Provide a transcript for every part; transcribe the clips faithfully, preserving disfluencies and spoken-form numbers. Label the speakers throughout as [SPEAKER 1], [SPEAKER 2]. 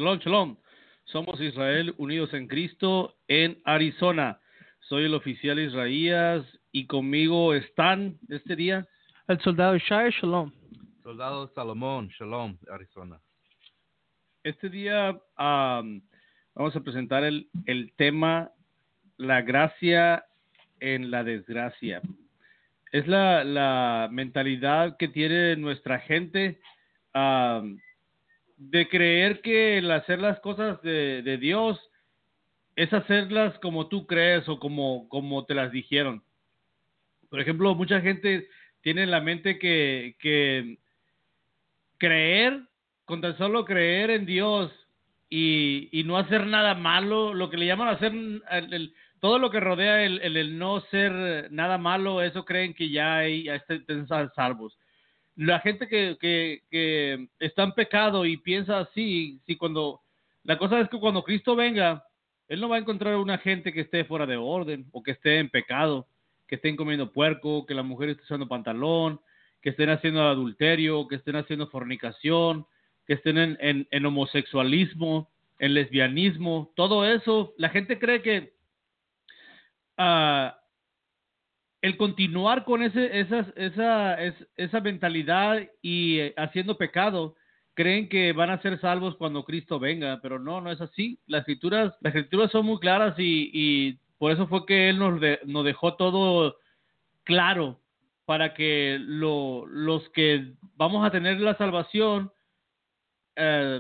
[SPEAKER 1] Shalom, shalom. Somos Israel unidos en Cristo en Arizona. Soy el oficial Israías y conmigo están este día
[SPEAKER 2] el soldado Shai, Shalom.
[SPEAKER 3] Soldado Salomón, Shalom, Arizona.
[SPEAKER 1] Este día um, vamos a presentar el, el tema la gracia en la desgracia. Es la, la mentalidad que tiene nuestra gente um, de creer que el hacer las cosas de, de Dios es hacerlas como tú crees o como, como te las dijeron. Por ejemplo, mucha gente tiene en la mente que, que creer, con tan solo creer en Dios y, y no hacer nada malo, lo que le llaman hacer, el, el, todo lo que rodea el, el, el no ser nada malo, eso creen que ya, hay, ya están salvos. La gente que, que, que está en pecado y piensa así, si cuando, la cosa es que cuando Cristo venga, Él no va a encontrar una gente que esté fuera de orden o que esté en pecado, que estén comiendo puerco, que la mujer esté usando pantalón, que estén haciendo adulterio, que estén haciendo fornicación, que estén en, en, en homosexualismo, en lesbianismo, todo eso. La gente cree que uh, el continuar con ese, esas, esa, es, esa mentalidad y eh, haciendo pecado, creen que van a ser salvos cuando Cristo venga, pero no, no es así. Las escrituras, las escrituras son muy claras y, y por eso fue que Él nos, de, nos dejó todo claro para que lo, los que vamos a tener la salvación eh,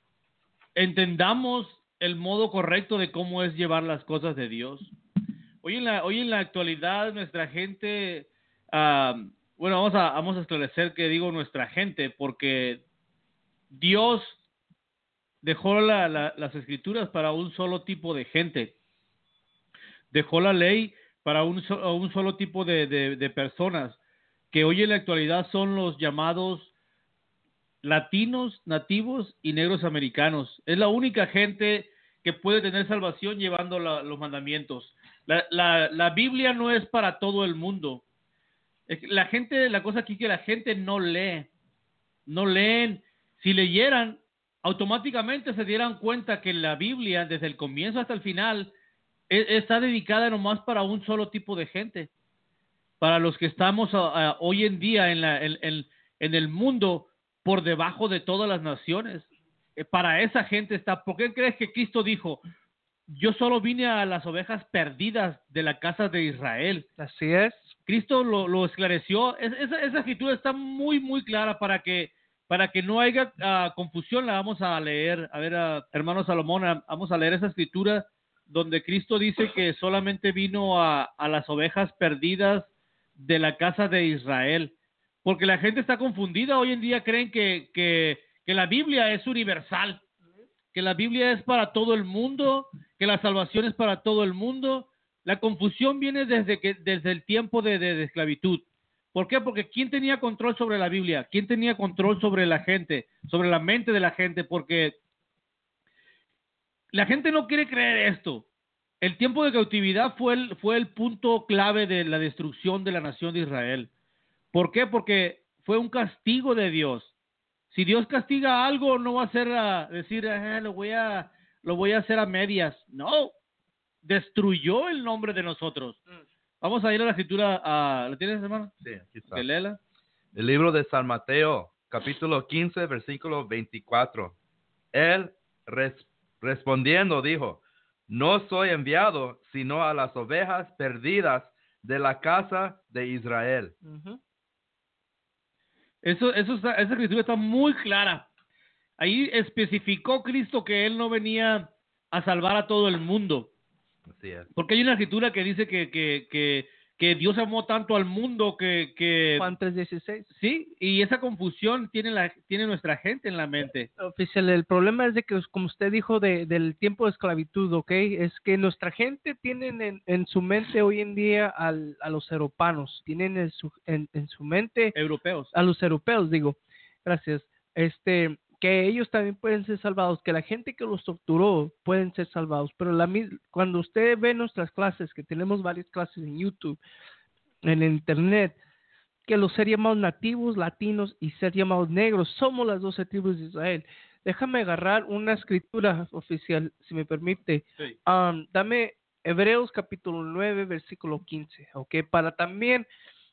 [SPEAKER 1] entendamos el modo correcto de cómo es llevar las cosas de Dios. Hoy en la, hoy en la actualidad nuestra gente, uh, bueno, vamos a, vamos a esclarecer que digo nuestra gente, porque Dios dejó la, la, las escrituras para un solo tipo de gente. Dejó la ley para un, so, un solo tipo de, de, de personas, que hoy en la actualidad son los llamados latinos, nativos y negros americanos. Es la única gente que puede tener salvación llevando la, los mandamientos. La, la, la Biblia no es para todo el mundo. La gente, la cosa aquí es que la gente no lee. No leen. Si leyeran, automáticamente se dieran cuenta que la Biblia, desde el comienzo hasta el final, es, está dedicada nomás para un solo tipo de gente. Para los que estamos uh, uh, hoy en día en, la, en, en, en el mundo por debajo de todas las naciones. Eh, para esa gente está. ¿Por qué crees que Cristo dijo: yo solo vine a las ovejas perdidas de la casa de Israel?
[SPEAKER 2] Así es.
[SPEAKER 1] Cristo lo, lo esclareció. Es, esa, esa escritura está muy, muy clara para que, para que no haya uh, confusión. La vamos a leer. A ver, uh, hermano Salomón, uh, vamos a leer esa escritura donde Cristo dice que solamente vino a, a las ovejas perdidas de la casa de Israel. Porque la gente está confundida. Hoy en día creen que, que, que la Biblia es universal, que la Biblia es para todo el mundo, que la salvación es para todo el mundo. La confusión viene desde, que, desde el tiempo de, de, de esclavitud. ¿Por qué? Porque ¿quién tenía control sobre la Biblia? ¿Quién tenía control sobre la gente, sobre la mente de la gente? Porque la gente no quiere creer esto. El tiempo de cautividad fue el, fue el punto clave de la destrucción de la nación de Israel. ¿Por qué? Porque fue un castigo de Dios. Si Dios castiga algo, no va a ser a decir, eh, lo voy a, lo voy a hacer a medias. No, destruyó el nombre de nosotros. Vamos a ir a la escritura. Uh, ¿La tienes, hermano?
[SPEAKER 3] Sí, aquí está.
[SPEAKER 1] ¿Que léela?
[SPEAKER 3] El libro de San Mateo, capítulo quince, versículo veinticuatro. Él res, respondiendo dijo: no soy enviado sino a las ovejas perdidas de la casa de Israel.
[SPEAKER 2] Uh-huh.
[SPEAKER 1] Eso, eso está, esa escritura está muy clara. Ahí especificó Cristo que Él no venía a salvar a todo el mundo.
[SPEAKER 3] Así es.
[SPEAKER 1] Porque hay una escritura que dice que, que, que, que Dios amó tanto al mundo que... que
[SPEAKER 2] Juan tres dieciséis.
[SPEAKER 1] Sí, y esa confusión tiene, la, tiene nuestra gente en la mente.
[SPEAKER 2] Oficial, el problema es de que, como usted dijo, de, del tiempo de esclavitud, ¿ok? Es que nuestra gente tiene en, en su mente hoy en día al, a los europanos, tienen en su, en, en su mente...
[SPEAKER 1] Europeos.
[SPEAKER 2] A los europeos, digo. Gracias. Este... que ellos también pueden ser salvados, que la gente que los torturó pueden ser salvados, pero la, cuando usted ve nuestras clases, que tenemos varias clases en YouTube, en el internet, que los ser llamados nativos, latinos y ser llamados negros, somos las doce tribus de Israel. déjame agarrar una escritura oficial, si me permite.
[SPEAKER 1] Sí.
[SPEAKER 2] Um, dame Hebreos capítulo nueve, versículo quince, ¿ok? Para también,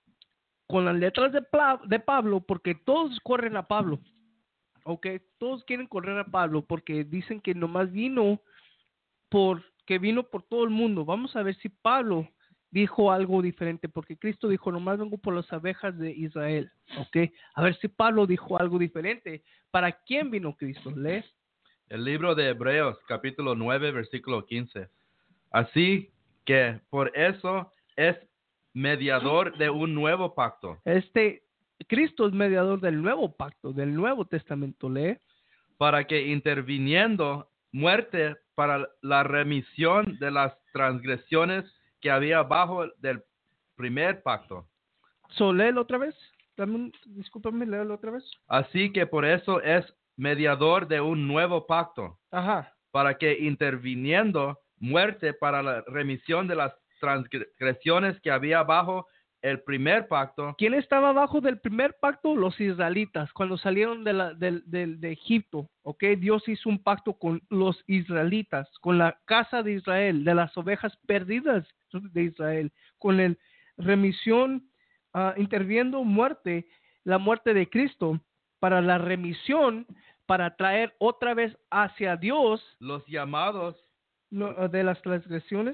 [SPEAKER 2] con las letras de, Pla- de Pablo, porque todos corren a Pablo, ¿ok? Todos quieren correr a Pablo porque dicen que nomás vino por, que vino por todo el mundo. Vamos a ver si Pablo dijo algo diferente, porque Cristo dijo, nomás vengo por las abejas de Israel, ¿ok? A ver si Pablo dijo algo diferente. ¿Para quién vino Cristo? ¿Lee?
[SPEAKER 3] El libro de Hebreos, capítulo nueve, versículo quince. Así que por eso es mediador de un nuevo pacto,
[SPEAKER 2] Este, Cristo es mediador del nuevo pacto, del Nuevo Testamento, lee.
[SPEAKER 3] para que interviniendo muerte para la remisión de las transgresiones que había bajo del primer pacto.
[SPEAKER 2] So, léelo otra vez. Dame un, discúlpame, léelo otra vez.
[SPEAKER 3] Así que por eso es mediador de un nuevo pacto,
[SPEAKER 2] Ajá.
[SPEAKER 3] para que interviniendo muerte para la remisión de las transgresiones que había bajo el primer pacto,
[SPEAKER 2] ¿Quién estaba abajo del primer pacto? Los israelitas, cuando salieron de, la, del- del- de Egipto, ¿ok? Dios hizo un pacto con los israelitas, con la casa de Israel, de las ovejas perdidas de Israel, con el remisión, ah, interviniendo muerte, la muerte de Cristo, para la remisión, para traer otra vez hacia Dios
[SPEAKER 3] los llamados
[SPEAKER 2] no, de las transgresiones.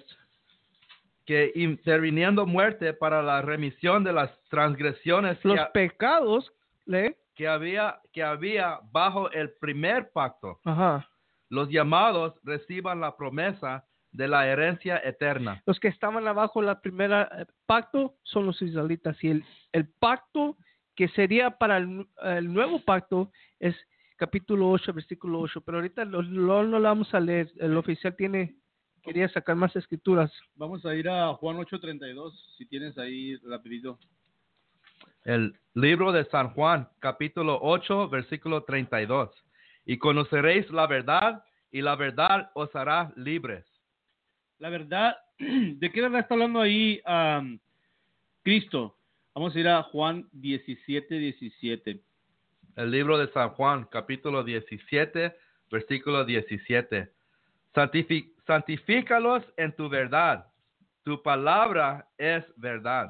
[SPEAKER 3] que interviniendo muerte para la remisión de las transgresiones
[SPEAKER 2] Los
[SPEAKER 3] que,
[SPEAKER 2] pecados, ¿lee?
[SPEAKER 3] que había que había bajo el primer pacto,
[SPEAKER 2] Ajá.
[SPEAKER 3] los llamados reciban la promesa de la herencia eterna.
[SPEAKER 2] Los que estaban abajo la primera eh, pacto son los israelitas, y el, el pacto que sería para el, el nuevo pacto es capítulo ocho, versículo ocho, pero ahorita lo, lo- no lo vamos a leer. El oficial tiene, quería sacar más escrituras.
[SPEAKER 1] Vamos a ir a Juan ocho treinta y dos, si tienes ahí rapidito.
[SPEAKER 3] El libro de San Juan, capítulo ocho, versículo treinta y dos. Y conoceréis la verdad, y la verdad os hará libres.
[SPEAKER 1] La verdad, ¿de qué verdad está hablando ahí um, Cristo? Vamos a ir a Juan diecisiete, diecisiete.
[SPEAKER 3] El libro de San Juan, capítulo diecisiete, versículo diecisiete. Santifi- santifícalos en tu verdad. Tu palabra es verdad.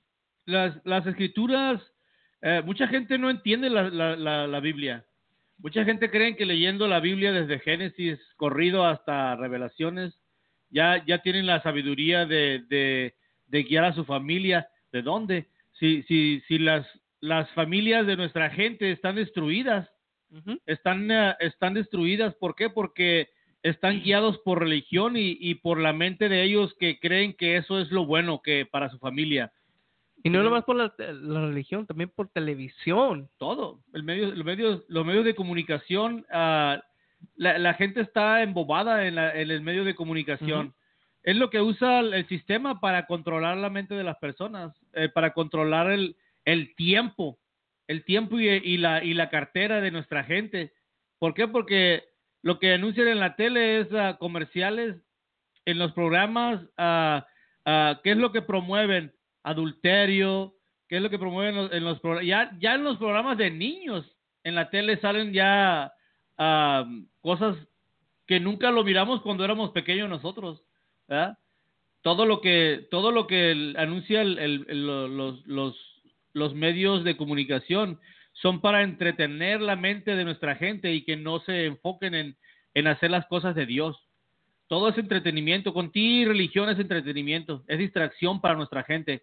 [SPEAKER 1] Las, las escrituras, eh, mucha gente no entiende la, la, la, la Biblia. Mucha gente cree que leyendo la Biblia desde Génesis corrido hasta Revelaciones, ya, ya tienen la sabiduría de, de, de guiar a su familia. ¿De dónde? Si, si, si las, las familias de nuestra gente están destruidas,
[SPEAKER 2] Ujú.
[SPEAKER 1] están, eh, están destruidas. ¿Por qué? Porque están guiados por religión y, y por la mente de ellos, que creen que eso es lo bueno que para su familia.
[SPEAKER 2] Y no nomás por la, la religión, también por televisión.
[SPEAKER 1] Todo, el medio, los medios, los medios de comunicación, ah, la, la gente está embobada en, la- en el medio de comunicación.
[SPEAKER 2] Ujú.
[SPEAKER 1] Es lo que usa el, el sistema para controlar la mente de las personas, eh, para controlar el, el tiempo, el tiempo y, y la, y la cartera de nuestra gente. ¿Por qué? Porque lo que anuncian en la tele es ah, comerciales, en los programas, ah, ah, ¿qué es lo que promueven? Adulterio. ¿Qué es lo que promueven en los, en los programas? Ya, ya en los programas de niños en la tele salen ya ah, cosas que nunca lo miramos cuando éramos pequeños nosotros, ¿verdad? Todo lo que, todo lo que el- anuncia el- el- el- lo- los, los, los medios de comunicación son para entretener la mente de nuestra gente y que no se enfoquen en, en hacer las cosas de Dios. Todo es entretenimiento. Con ti, religión es entretenimiento, es distracción para nuestra gente.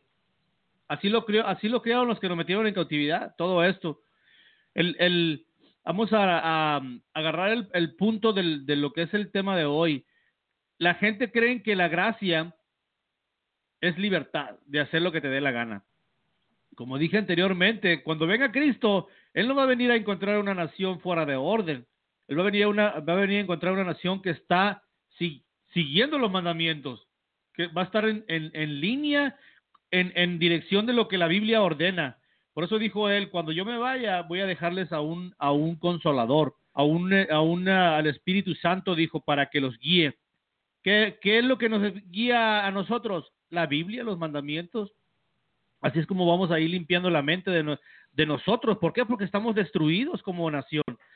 [SPEAKER 1] Así lo creo, así lo crearon los que nos metieron en cautividad, todo esto. El, el, vamos a, a agarrar el, el punto del, de lo que es el tema de hoy. La gente cree que la gracia es libertad de hacer lo que te dé la gana. Como dije anteriormente, cuando venga Cristo, Él no va a venir a encontrar una nación fuera de orden. Él va a venir a, una, va a, venir a encontrar una nación que está si, siguiendo los mandamientos, que va a estar en, en, en línea, en, en dirección de lo que la Biblia ordena. Por eso dijo Él, cuando yo me vaya, voy a dejarles a un, a un consolador, a un, a una, al Espíritu Santo, dijo, para que los guíe. ¿Qué, ¿Qué es lo que nos guía a nosotros? La Biblia, los mandamientos. Así es como vamos a ir limpiando la mente de, no, de nosotros. ¿Por qué? Porque estamos destruidos como nación.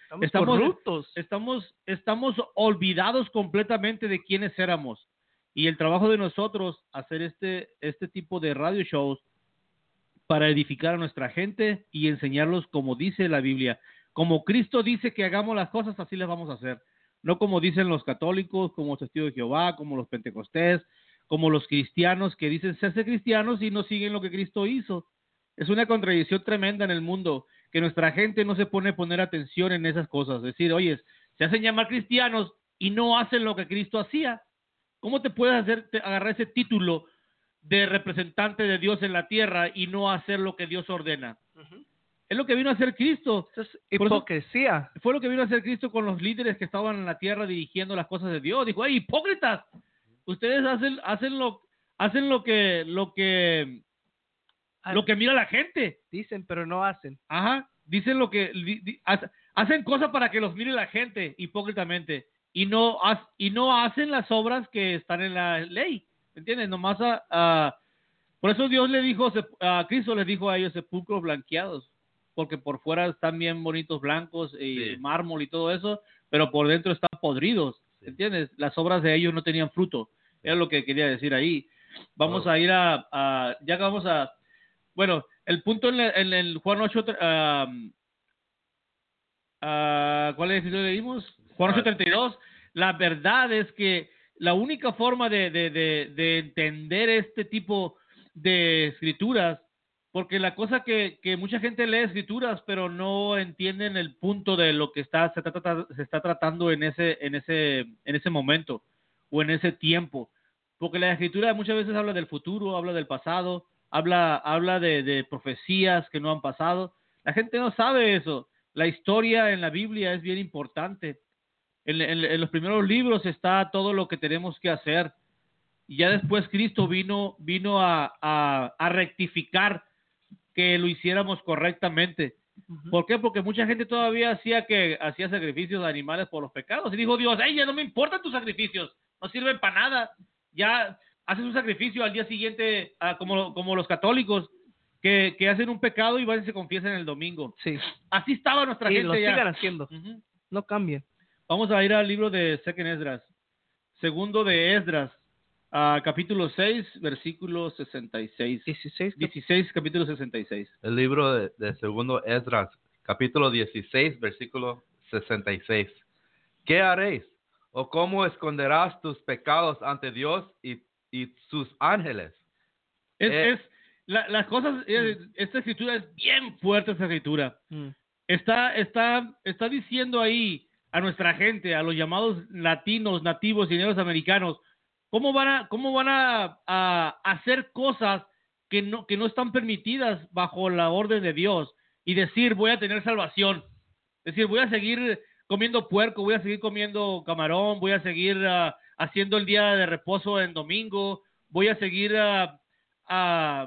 [SPEAKER 2] Estamos,
[SPEAKER 1] Estamos,
[SPEAKER 2] corruptos.
[SPEAKER 1] estamos, estamos olvidados completamente de quiénes éramos. Y el trabajo de nosotros, hacer este, este tipo de radio shows para edificar a nuestra gente y enseñarlos como dice la Biblia. Como Cristo dice que hagamos las cosas, así las vamos a hacer. No como dicen los católicos, como los testigos de Jehová, como los pentecostés, como los cristianos que dicen serse cristianos y no siguen lo que Cristo hizo. Es una contradicción tremenda en el mundo que nuestra gente no se pone a poner atención en esas cosas. Es decir, oye, se hacen llamar cristianos y no hacen lo que Cristo hacía. ¿Cómo te puedes hacer, te, agarrar ese título de representante de Dios en la tierra y no hacer lo que Dios ordena? Uh-huh. Es lo que vino a hacer Cristo.
[SPEAKER 2] Eso es hipocresía.
[SPEAKER 1] Fue lo que vino a hacer Cristo con los líderes que estaban en la tierra dirigiendo las cosas de Dios. Dijo, ¡ay, hipócritas! Ustedes hacen, hacen lo, hacen lo que, lo que, lo que mira la gente.
[SPEAKER 2] Dicen, pero no hacen.
[SPEAKER 1] Ajá. Dicen lo que, di, di, hacen cosas para que los mire la gente, hipócritamente. Y no, y no hacen las obras que están en la ley. ¿Entiendes? Nomás a, a, por eso Dios le dijo, a Cristo les dijo a ellos sepulcros blanqueados. Porque por fuera están bien bonitos blancos y sí. mármol y todo eso, pero por dentro están podridos, sí. ¿entiendes? Las obras de ellos no tenían fruto, era lo que quería decir ahí. Vamos oh. a ir a, a, ya que vamos a, bueno, el punto en el, en el Juan ocho, uh, uh, ¿cuál es el que leímos? Juan ocho treinta y dos, la verdad es que la única forma de, de, de, de entender este tipo de escrituras, porque la cosa que, que mucha gente lee escrituras, pero no entienden el punto de lo que está, se, trata, se está tratando en ese, en, ese, en ese momento o en ese tiempo. Porque la escritura muchas veces habla del futuro, habla del pasado, habla, habla de, de profecías que no han pasado. La gente no sabe eso. La historia en la Biblia es bien importante. En, en, en los primeros libros está todo lo que tenemos que hacer. Y ya después Cristo vino, vino a, a, a rectificar que lo hiciéramos correctamente. Uh-huh. ¿Por qué? Porque mucha gente todavía hacía que hacía sacrificios de animales por los pecados. Y dijo Dios, ¡ey, ya no me importan tus sacrificios! No sirven para nada. Ya haces un sacrificio al día siguiente, uh, como, como los católicos, que, que hacen un pecado y van y se confiesan el domingo.
[SPEAKER 2] Sí.
[SPEAKER 1] Así estaba nuestra
[SPEAKER 2] y
[SPEAKER 1] gente
[SPEAKER 2] lo
[SPEAKER 1] ya.
[SPEAKER 2] sigan haciendo. Uh-huh. No cambien.
[SPEAKER 1] Vamos a ir al libro de Second Esdras. Segundo de Esdras. Uh, capítulo seis, versículo sesenta y seis.
[SPEAKER 2] dieciséis,
[SPEAKER 1] dieciséis, capítulo sesenta y seis.
[SPEAKER 3] El libro de, de segundo Esdras, capítulo dieciséis, versículo sesenta y seis. ¿Qué haréis? ¿O cómo esconderás tus pecados ante Dios y, y sus ángeles?
[SPEAKER 1] Es,
[SPEAKER 3] eh,
[SPEAKER 1] es la, las cosas, eh, esta escritura es bien fuerte, esta escritura.
[SPEAKER 2] Mm.
[SPEAKER 1] Está, está, está diciendo ahí a nuestra gente, a los llamados latinos, nativos y negros americanos, ¿Cómo van a, cómo van a, a hacer cosas que no, que no están permitidas bajo la orden de Dios? Y decir, voy a tener salvación. Es decir, voy a seguir comiendo puerco, voy a seguir comiendo camarón, voy a seguir uh, haciendo el día de reposo en domingo, voy a seguir uh, uh,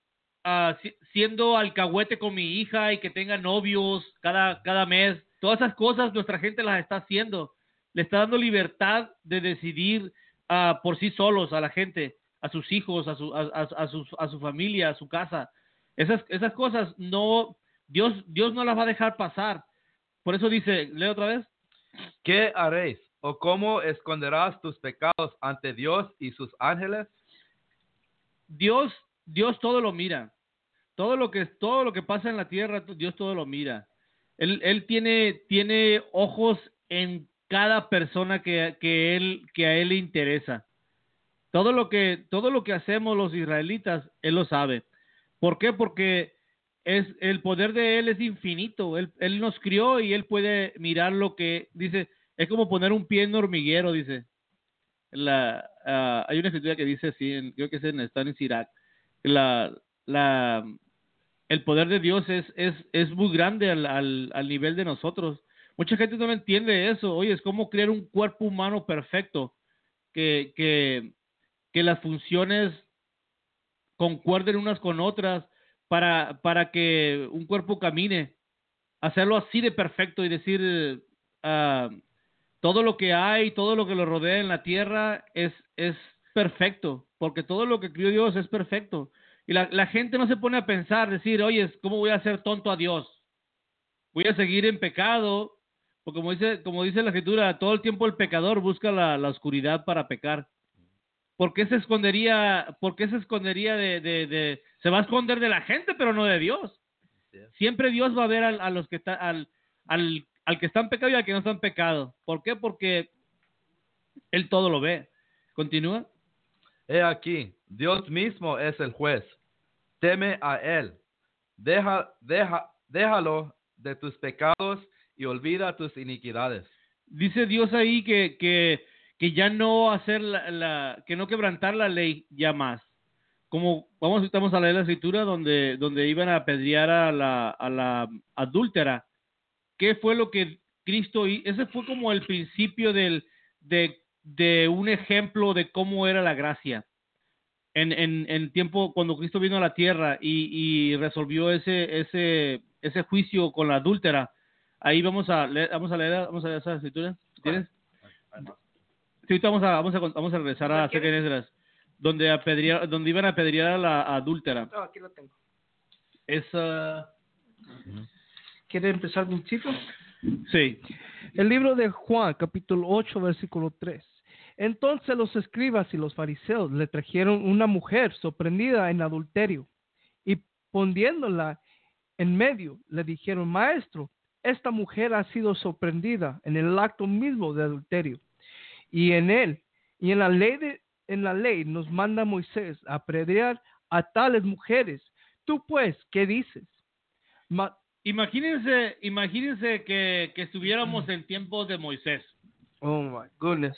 [SPEAKER 1] uh, siendo alcahuete con mi hija y que tenga novios cada, cada mes. Todas esas cosas nuestra gente las está haciendo. Le está dando libertad de decidir Uh, por sí solos a la gente, a sus hijos, a su, a, a, a, su, a su familia, a su casa. Esas, esas cosas no, Dios, Dios no las va a dejar pasar. Por eso dice, lee otra vez.
[SPEAKER 3] ¿Qué haréis? ¿O cómo esconderás tus pecados ante Dios y sus ángeles?
[SPEAKER 1] Dios, Dios todo lo mira. Todo lo que, todo lo que pasa en la tierra, Dios todo lo mira. Él, él tiene, tiene ojos en cada persona que, que él que a él le interesa. Todo lo que todo lo que hacemos los israelitas, él lo sabe. ¿Por qué? Porque es el poder de él es infinito. Él, él nos crió y él puede mirar lo que dice. Es como poner un pie en hormiguero, dice. La, uh, hay una escritura que dice así, en, creo que es en, está en Sirac. La, la, el poder de Dios es, es, es muy grande al, al, al nivel de nosotros. Mucha gente no entiende eso. Oye, es como crear un cuerpo humano perfecto, que, que, que las funciones concuerden unas con otras para, para que un cuerpo camine. Hacerlo así de perfecto y decir uh, todo lo que hay, todo lo que lo rodea en la tierra es, es perfecto, porque todo lo que crió Dios es perfecto. Y la, la gente no se pone a pensar, decir, oye, ¿cómo voy a hacer tonto a Dios? Voy a seguir en pecado. Porque como dice, como dice la Escritura, todo el tiempo el pecador busca la, la oscuridad para pecar. ¿Por qué se escondería, por qué se escondería de, de, de, se va a esconder de la gente, pero no de Dios? Siempre Dios va a ver al, a los que está, al, al, al que está en pecado y al que no está en pecado. ¿Por qué? Porque Él todo lo ve. Continúa.
[SPEAKER 3] He aquí, Dios mismo es el juez. Teme a Él. Deja, deja, déjalo de tus pecados y olvida tus iniquidades.
[SPEAKER 1] Dice Dios ahí que, que, que ya no hacer la, la, que no quebrantar la ley ya más. Como vamos, estamos a leer la escritura donde, donde iban a apedrear a la, a la adúltera. ¿Qué fue lo que Cristo hizo? Ese fue como el principio del, de, de un ejemplo de cómo era la gracia. En, en, en tiempo, cuando Cristo vino a la tierra y, y resolvió ese, ese, ese juicio con la adúltera. Ahí vamos a leer, vamos a leer, vamos a leer esa escritura. ¿Tienes? Sí, ahorita vamos a, vamos a, vamos a regresar a Second Esdras, donde apedrear, donde iban a apedrear a la adúltera.
[SPEAKER 2] No, aquí lo tengo.
[SPEAKER 1] Esa.
[SPEAKER 2] ¿Quiere empezar un chico?
[SPEAKER 1] Sí.
[SPEAKER 2] El libro de Juan, capítulo ocho, versículo tres. Entonces los escribas y los fariseos le trajeron una mujer sorprendida en adulterio y poniéndola en medio le dijeron: Maestro, esta mujer ha sido sorprendida en el acto mismo de adulterio y en él y en la ley de, en la ley nos manda Moisés a apedrear a tales mujeres. Tú pues, ¿qué dices? Ma
[SPEAKER 1] Imagínense, imagínense que, que estuviéramos en tiempos de Moisés.
[SPEAKER 2] Oh my goodness.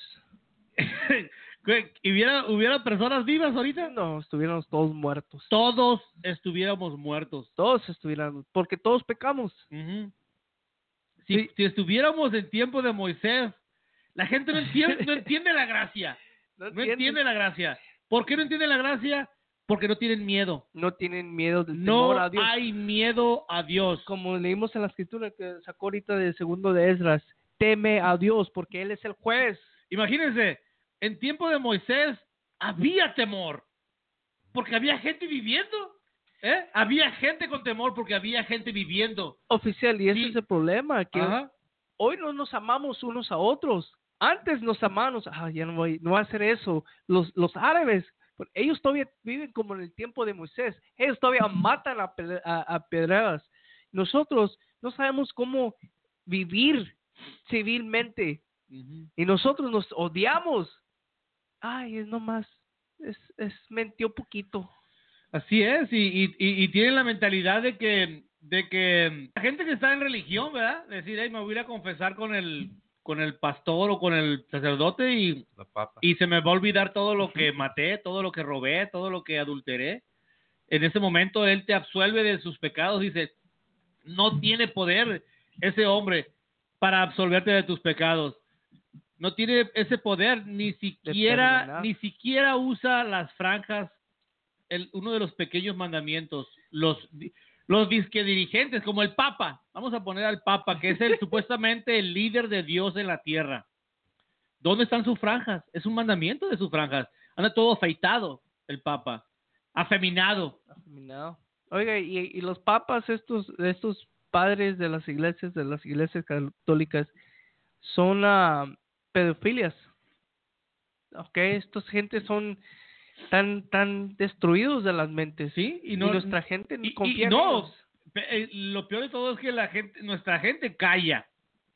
[SPEAKER 1] ¿Hubiera, ¿Hubiera personas vivas ahorita?
[SPEAKER 2] No, estuviéramos todos muertos.
[SPEAKER 1] Todos estuviéramos muertos.
[SPEAKER 2] Todos estuvieran, porque todos pecamos.
[SPEAKER 1] Uh-huh. Si,
[SPEAKER 2] Sí.
[SPEAKER 1] si estuviéramos en tiempo de Moisés, la gente no entiende, no entiende la gracia.
[SPEAKER 2] No,
[SPEAKER 1] No
[SPEAKER 2] entienden.
[SPEAKER 1] entiende la gracia. ¿Por qué no entiende la gracia? Porque no tienen miedo.
[SPEAKER 2] No tienen miedo del
[SPEAKER 1] No
[SPEAKER 2] temor a Dios.
[SPEAKER 1] hay miedo a Dios.
[SPEAKER 2] Como leímos en la escritura que sacó ahorita del segundo de Esdras, teme a Dios porque Él es el juez.
[SPEAKER 1] Imagínense, en tiempo de Moisés había temor, porque había gente viviendo. ¿eh? Había gente con temor porque había gente viviendo.
[SPEAKER 2] Oficial, y ese
[SPEAKER 1] Sí.
[SPEAKER 2] es el problema, que
[SPEAKER 1] Ajá.
[SPEAKER 2] hoy no nos amamos unos a otros. Antes nos amamos, ah, ya no voy, no voy a hacer eso. Los, los árabes, pues, ellos todavía viven como en el tiempo de Moisés. Ellos todavía matan a, pe- a, a pedradas. Nosotros no sabemos cómo vivir civilmente.
[SPEAKER 1] Uh-huh.
[SPEAKER 2] Y nosotros nos odiamos. Ay, es nomás, es, es mentió poquito.
[SPEAKER 1] Así es, y, y, y, y tienen la mentalidad de que, de que la gente que está en religión, ¿verdad? Decir, hey, me voy a ir a confesar con el, con el pastor o con el sacerdote y,
[SPEAKER 3] La papa.
[SPEAKER 1] y se me va a olvidar todo lo que maté, todo lo que robé, todo lo que adulteré. En ese momento él te absuelve de sus pecados, dice, no tiene poder ese hombre para absolverte de tus pecados. No tiene ese poder, ni siquiera,
[SPEAKER 2] perdonar.
[SPEAKER 1] ni siquiera usa las franjas, el, uno de los pequeños mandamientos, los, los disque dirigentes, como el Papa. Vamos a poner al Papa, que es el supuestamente el líder de Dios en la tierra. ¿Dónde están sus franjas? Es un mandamiento de sus franjas. Anda todo afeitado, el Papa. Afeminado.
[SPEAKER 2] Afeminado. Oiga, y, y los papas, estos, estos padres de las iglesias, de las iglesias católicas, son uh, pedofilias. Ok, estos gentes son tan, tan destruidos de las mentes.
[SPEAKER 1] Sí, y
[SPEAKER 2] Y,
[SPEAKER 1] no-
[SPEAKER 2] nuestra gente
[SPEAKER 1] Y,
[SPEAKER 2] confía
[SPEAKER 1] y
[SPEAKER 2] en
[SPEAKER 1] no,
[SPEAKER 2] ellos.
[SPEAKER 1] pe- eh, lo peor de todo es que la gente, nuestra gente calla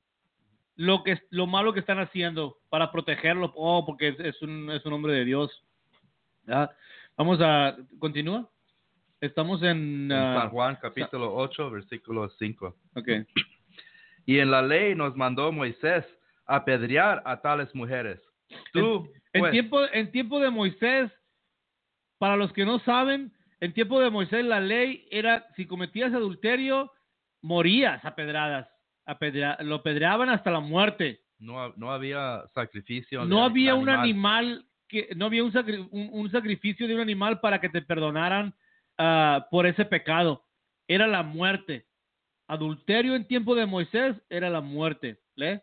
[SPEAKER 1] lo que lo malo que están haciendo para protegerlo, oh, porque es, es un es un hombre de Dios. ¿Ya? Vamos a continúa. Estamos en
[SPEAKER 3] En
[SPEAKER 1] ah,
[SPEAKER 3] San Juan capítulo ocho, versículo cinco.
[SPEAKER 1] okay.
[SPEAKER 3] Y en la ley nos mandó Moisés apedrear a tales mujeres. Tú,
[SPEAKER 1] En
[SPEAKER 3] pues,
[SPEAKER 1] tiempo en tiempo de Moisés, para los que no saben, en tiempo de Moisés la ley era si cometías adulterio morías a pedradas, apedrea, lo apedreaban hasta la muerte.
[SPEAKER 3] no, no había sacrificio.
[SPEAKER 1] No
[SPEAKER 3] de-
[SPEAKER 1] había
[SPEAKER 3] de
[SPEAKER 1] un animal que no había un, sacri, un, un sacrificio de un animal para que te perdonaran uh, por ese pecado. Era la muerte. Adulterio en tiempo de Moisés era la muerte. ¿Lee?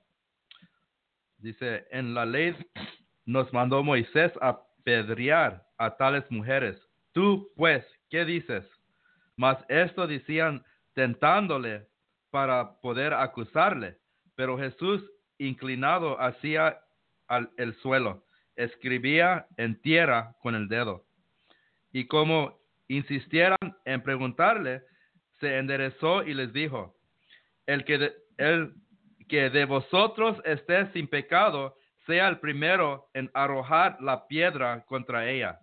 [SPEAKER 3] Dice, en la ley nos mandó Moisés apedrear a tales mujeres. Tú, pues, ¿qué dices? Mas esto decían tentándole para poder acusarle. Pero Jesús, inclinado hacia al, el suelo, escribía en tierra con el dedo. Y como insistieran en preguntarle, se enderezó y les dijo, el que de, el que de vosotros esté sin pecado, sea el primero en arrojar la piedra contra ella.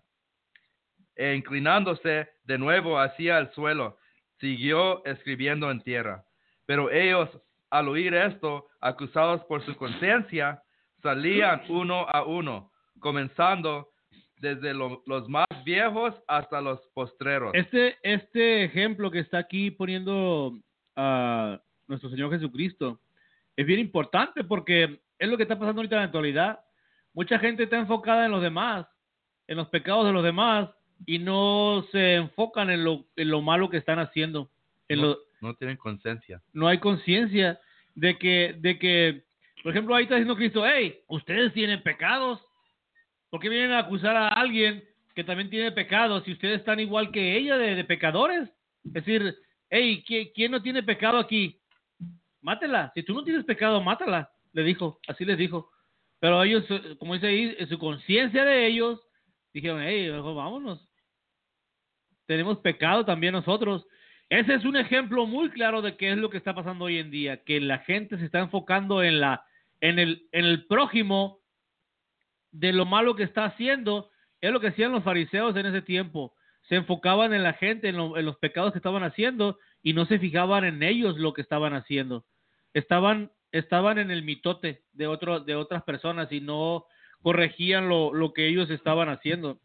[SPEAKER 3] E inclinándose de nuevo hacia el suelo, siguió escribiendo en tierra. Pero ellos, al oír esto, acusados por su conciencia, salían uno a uno, comenzando desde lo, los más viejos hasta los postreros.
[SPEAKER 1] Este, este ejemplo que está aquí poniendo a nuestro Señor Jesucristo es bien importante porque es lo que está pasando ahorita en la actualidad. Mucha gente está enfocada en los demás, en los pecados de los demás, y no se enfocan en lo, en lo malo que están haciendo. En
[SPEAKER 3] no,
[SPEAKER 1] lo,
[SPEAKER 3] no tienen conciencia.
[SPEAKER 1] No hay conciencia de que, de que, por ejemplo, ahí está diciendo Cristo, hey, ustedes tienen pecados. ¿Por qué vienen a acusar a alguien que también tiene pecados si ustedes están igual que ella de, de pecadores? Es decir, hey, ¿quién, ¿quién no tiene pecado aquí? Mátela. Si tú no tienes pecado, mátala. Le dijo, así les dijo. Pero ellos, como dice ahí, en su conciencia de ellos, dijeron, hey, vámonos. Tenemos pecado también nosotros. Ese es un ejemplo muy claro de qué es lo que está pasando hoy en día, que la gente se está enfocando en la, en el, en el prójimo, de lo malo que está haciendo. Es lo que hacían los fariseos en ese tiempo. Se enfocaban en la gente, en, lo, en los pecados que estaban haciendo y no se fijaban en ellos lo que estaban haciendo. Estaban, estaban en el mitote de, otro, de otras personas y no corregían lo, lo que ellos estaban haciendo.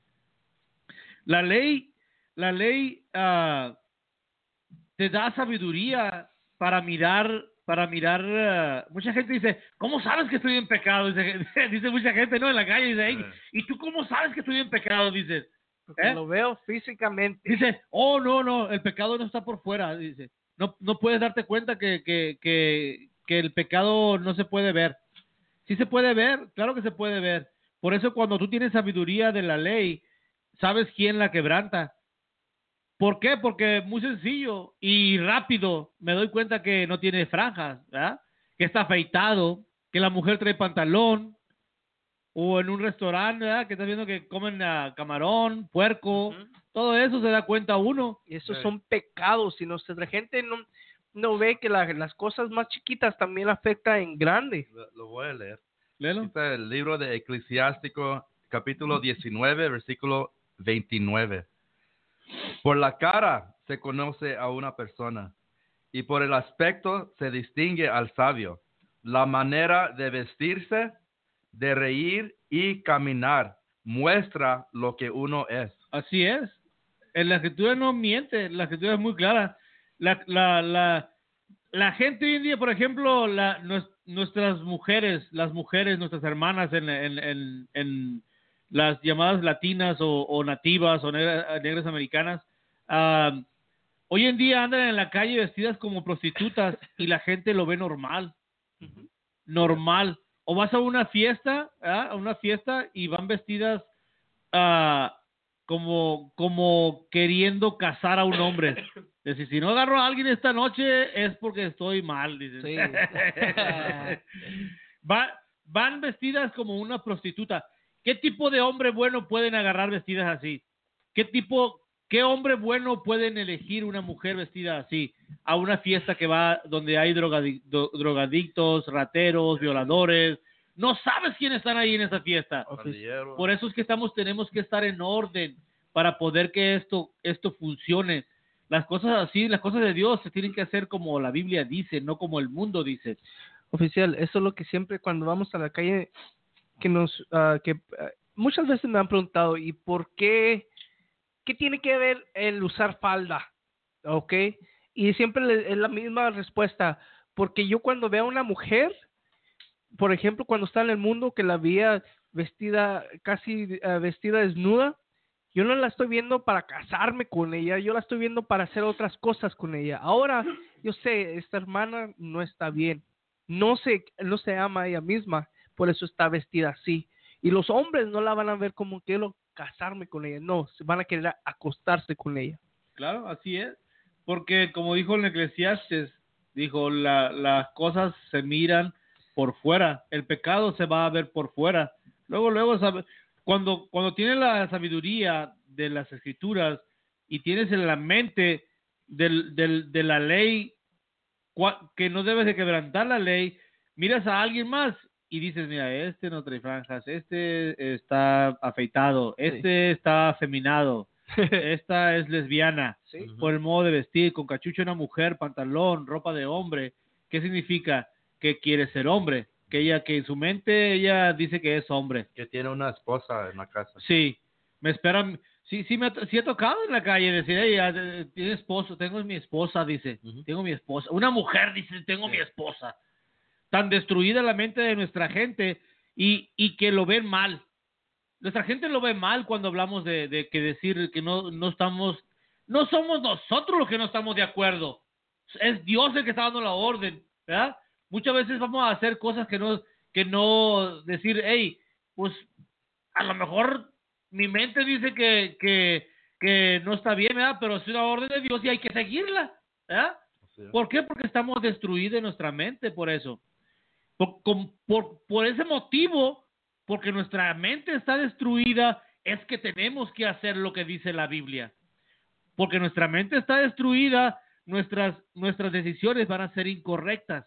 [SPEAKER 1] La ley, la ley uh, te da sabiduría para mirar para mirar, uh, mucha gente dice, ¿cómo sabes que estoy en pecado? Dice, dice mucha gente, ¿no? En la calle, dice, hey, ¿y tú cómo sabes que estoy en pecado? Dices,
[SPEAKER 2] porque ¿eh? Lo veo físicamente.
[SPEAKER 1] Dice, oh, no, no, el pecado no está por fuera, dice, no, no puedes darte cuenta que, que, que, que el pecado no se puede ver. Sí se puede ver, claro que se puede ver. Por eso cuando tú tienes sabiduría de la ley, sabes quién la quebranta. ¿Por qué? Porque muy sencillo y rápido me doy cuenta que no tiene franjas, ¿verdad? Que está afeitado, que la mujer trae pantalón, o en un restaurante, ¿verdad? Que estás viendo que comen uh, camarón, puerco, uh-huh. Todo eso se da cuenta uno.
[SPEAKER 2] Y esos sí. Son pecados, y nuestra gente no, no ve que la, las cosas más chiquitas también afectan en grande.
[SPEAKER 3] Lo, lo voy a leer.
[SPEAKER 1] Léelo.
[SPEAKER 3] Este es el libro de Eclesiástico, capítulo diecinueve, versículo veintinueve. Por la cara se conoce a una persona, y por el aspecto se distingue al sabio. La manera de vestirse, de reír y caminar muestra lo que uno es.
[SPEAKER 1] Así es. En la escritura no miente, la escritura es muy clara. La, la, la, la gente hoy en día, por ejemplo, la, nuestras mujeres, las mujeres, nuestras hermanas en, en, en, en las llamadas latinas o, o nativas o negras, negras americanas, uh, hoy en día andan en la calle vestidas como prostitutas y la gente lo ve normal. Uh-huh. Normal. O vas a una fiesta, ¿eh? a una fiesta y van vestidas uh, como, como queriendo casar a un hombre. Es decir, si no agarro a alguien esta noche es porque estoy mal. Dicen. Sí. Va, van vestidas como una prostituta. ¿Qué tipo de hombre bueno pueden agarrar vestidas así? ¿Qué tipo, qué hombre bueno pueden elegir una mujer vestida así a una fiesta que va donde hay drogadic- do- drogadictos, rateros, violadores? No sabes quiénes están ahí en esa fiesta.
[SPEAKER 3] Pandillero.
[SPEAKER 1] Por eso es que estamos, tenemos que estar en orden para poder que esto, esto funcione. Las cosas así, las cosas de Dios se tienen que hacer como la Biblia dice, no como el mundo dice.
[SPEAKER 2] Oficial, eso es lo que siempre cuando vamos a la calle que nos uh, que uh, muchas veces me han preguntado, ¿y por qué qué tiene que ver el usar falda? ¿Ok? Y siempre le, es la misma respuesta, porque yo cuando veo a una mujer, por ejemplo, cuando está en el mundo que la veía vestida casi uh, vestida desnuda, yo no la estoy viendo para casarme con ella, yo la estoy viendo para hacer otras cosas con ella. Ahora, yo sé, esta hermana no está bien, no se, no se ama a ella misma, por eso está vestida así. Y los hombres no la van a ver como quiero casarme con ella, no, se van a querer acostarse con ella.
[SPEAKER 1] Claro, así es, porque como dijo el Eclesiastes, Dijo, la, las cosas se miran por fuera, el pecado se va a ver por fuera. Luego, luego, sabe, cuando, cuando tienes la sabiduría de las escrituras y tienes en la mente del, del, de la ley, que no debes de quebrantar la ley, miras a alguien más y dices, mira, este no trae franjas, este está afeitado, este sí. está afeminado, esta es lesbiana, ¿sí? Por el modo de vestir, con cachucha una mujer, pantalón, ropa de hombre. ¿Qué significa? Que quiere ser hombre, que ella, que en su mente ella dice que es hombre.
[SPEAKER 3] Que tiene una esposa en la casa.
[SPEAKER 1] Sí, me esperan, sí, sí me ha, sí he tocado en la calle decir, hey, tiene esposo, tengo mi esposa, dice, uh-huh. tengo mi esposa. Una mujer dice, tengo sí. mi esposa. Tan destruida la mente de nuestra gente y, y que lo ven mal. Nuestra gente lo ve mal cuando hablamos de, de que decir que no, no estamos, no somos nosotros los que no estamos de acuerdo. Es Dios el que está dando la orden, ¿verdad? Muchas veces vamos a hacer cosas que no, que no decir, hey, pues a lo mejor mi mente dice que, que, que no está bien, ¿verdad? Pero es una orden de Dios y hay que seguirla, ¿verdad? Sí. ¿Por qué? Porque estamos destruidos en nuestra mente por eso. Por, por, por ese motivo, porque nuestra mente está destruida, es que tenemos que hacer lo que dice la Biblia. Porque nuestra mente está destruida, nuestras, nuestras decisiones van a ser incorrectas.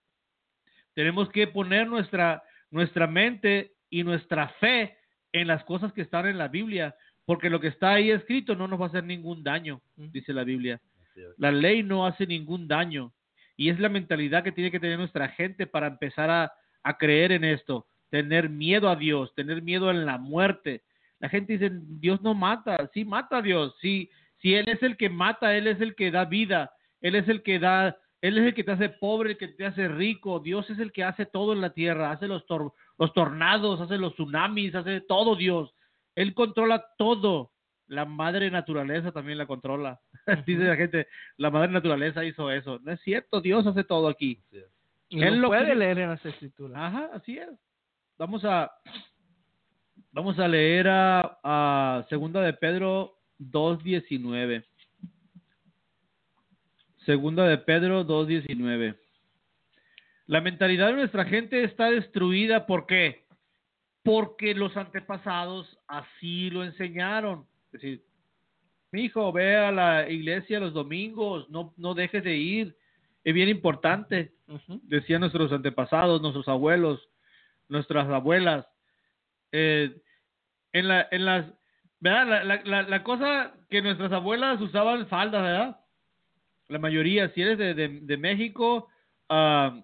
[SPEAKER 1] Tenemos que poner nuestra, nuestra mente y nuestra fe en las cosas que están en la Biblia, porque lo que está ahí escrito no nos va a hacer ningún daño, dice la Biblia. La ley no hace ningún daño. Y es la mentalidad que tiene que tener nuestra gente para empezar a, a creer en esto. Tener miedo a Dios, tener miedo en la muerte. La gente dice, Dios no mata. Sí, mata a Dios. Sí, si Él es el que mata, Él es el que da vida. Él es el que da, Él es el que te hace pobre, el que te hace rico. Dios es el que hace todo en la tierra. Hace los, tor los tornados, hace los tsunamis, hace todo Dios. Él controla todo. La madre naturaleza también la controla. Uh-huh. Dice la gente, la madre naturaleza hizo eso. No es cierto, Dios hace todo aquí.
[SPEAKER 2] Sí. Y Él lo puede que... leer en las escrituras.
[SPEAKER 1] Ajá, así es. Vamos a vamos a leer a, a Segunda de Pedro dos diecinueve. Segunda de Pedro dos diecinueve. La mentalidad de nuestra gente está destruida, ¿por qué? Porque los antepasados así lo enseñaron. Es decir, mi hijo, ve a la iglesia los domingos, no, no dejes de ir, es bien importante, uh-huh. decían nuestros antepasados, nuestros abuelos, nuestras abuelas. Eh, en la, en las, ¿verdad? La, la, la, la cosa que nuestras abuelas usaban faldas, ¿verdad? La mayoría, si eres de, de, de México, uh,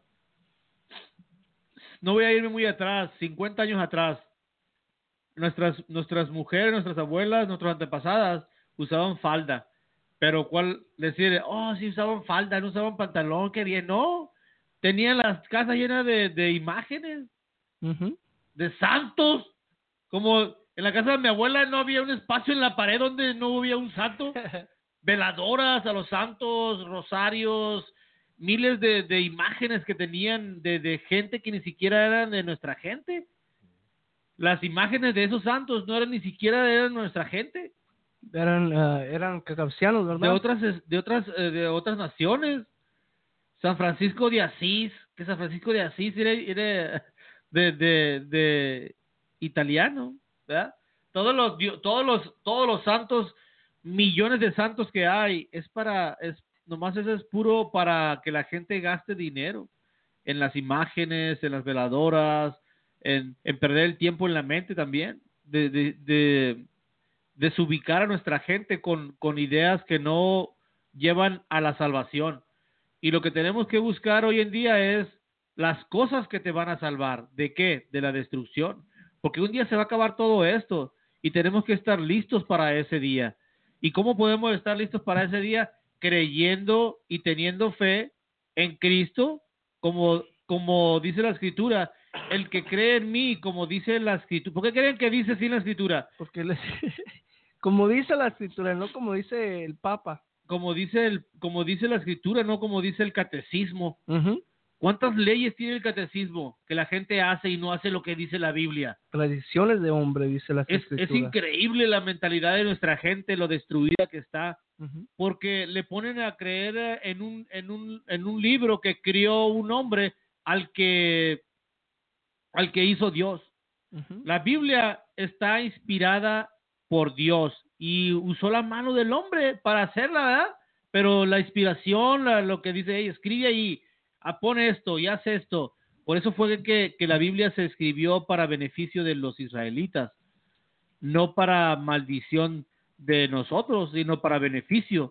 [SPEAKER 1] no voy a irme muy atrás, cincuenta años atrás. Nuestras, nuestras mujeres, nuestras abuelas, nuestras antepasadas usaban falda, pero ¿cuál decir? Oh, sí usaban falda, no usaban pantalón, qué bien, no, tenían las casas llenas de, de imágenes, uh-huh. de santos, como en la casa de mi abuela no había un espacio en la pared donde no hubiera un santo, veladoras a los santos, rosarios, miles de, de imágenes que tenían de, de gente que ni siquiera eran de nuestra gente. Las imágenes de esos santos no eran ni siquiera de nuestra gente.
[SPEAKER 2] Eran, uh, eran caucasianos, ¿verdad?
[SPEAKER 1] De otras, de otras, uh, de otras naciones. San Francisco de Asís, que San Francisco de Asís era, era de, de, de italiano, ¿verdad? Todos los, todos los, todos los santos, millones de santos que hay, es para, es, nomás eso es puro para que la gente gaste dinero en las imágenes, en las veladoras, En, en perder el tiempo en la mente también, de, de, de desubicar a nuestra gente con, con ideas que no llevan a la salvación. Y lo que tenemos que buscar hoy en día es las cosas que te van a salvar. ¿De qué? De la destrucción. Porque un día se va a acabar todo esto y tenemos que estar listos para ese día. ¿Y cómo podemos estar listos para ese día? Creyendo y teniendo fe en Cristo, como, como dice la Escritura. El que cree en mí, como dice la Escritura. ¿Por qué creen que dice así la Escritura?
[SPEAKER 2] Porque les, como dice la Escritura, no como dice el Papa.
[SPEAKER 1] Como dice el, como dice la Escritura, no como dice el Catecismo.
[SPEAKER 2] Uh-huh.
[SPEAKER 1] ¿Cuántas leyes tiene el catecismo que la gente hace y no hace lo que dice la Biblia?
[SPEAKER 2] Tradiciones de hombre, dice la
[SPEAKER 1] Es,
[SPEAKER 2] escritura.
[SPEAKER 1] es increíble la mentalidad de nuestra gente, lo destruida que está,
[SPEAKER 2] Ujú.
[SPEAKER 1] porque le ponen a creer en un, en un, en un libro que crió un hombre al que, al que hizo Dios.
[SPEAKER 2] Ujú.
[SPEAKER 1] La Biblia está inspirada por Dios y usó la mano del hombre para hacerla, ¿verdad? Pero la inspiración, la- lo que dice, "Hey, escribe ahí, ah, pon esto y haz esto". Por eso fue que, que la Biblia se escribió para beneficio de los israelitas, no para maldición de nosotros, sino para beneficio.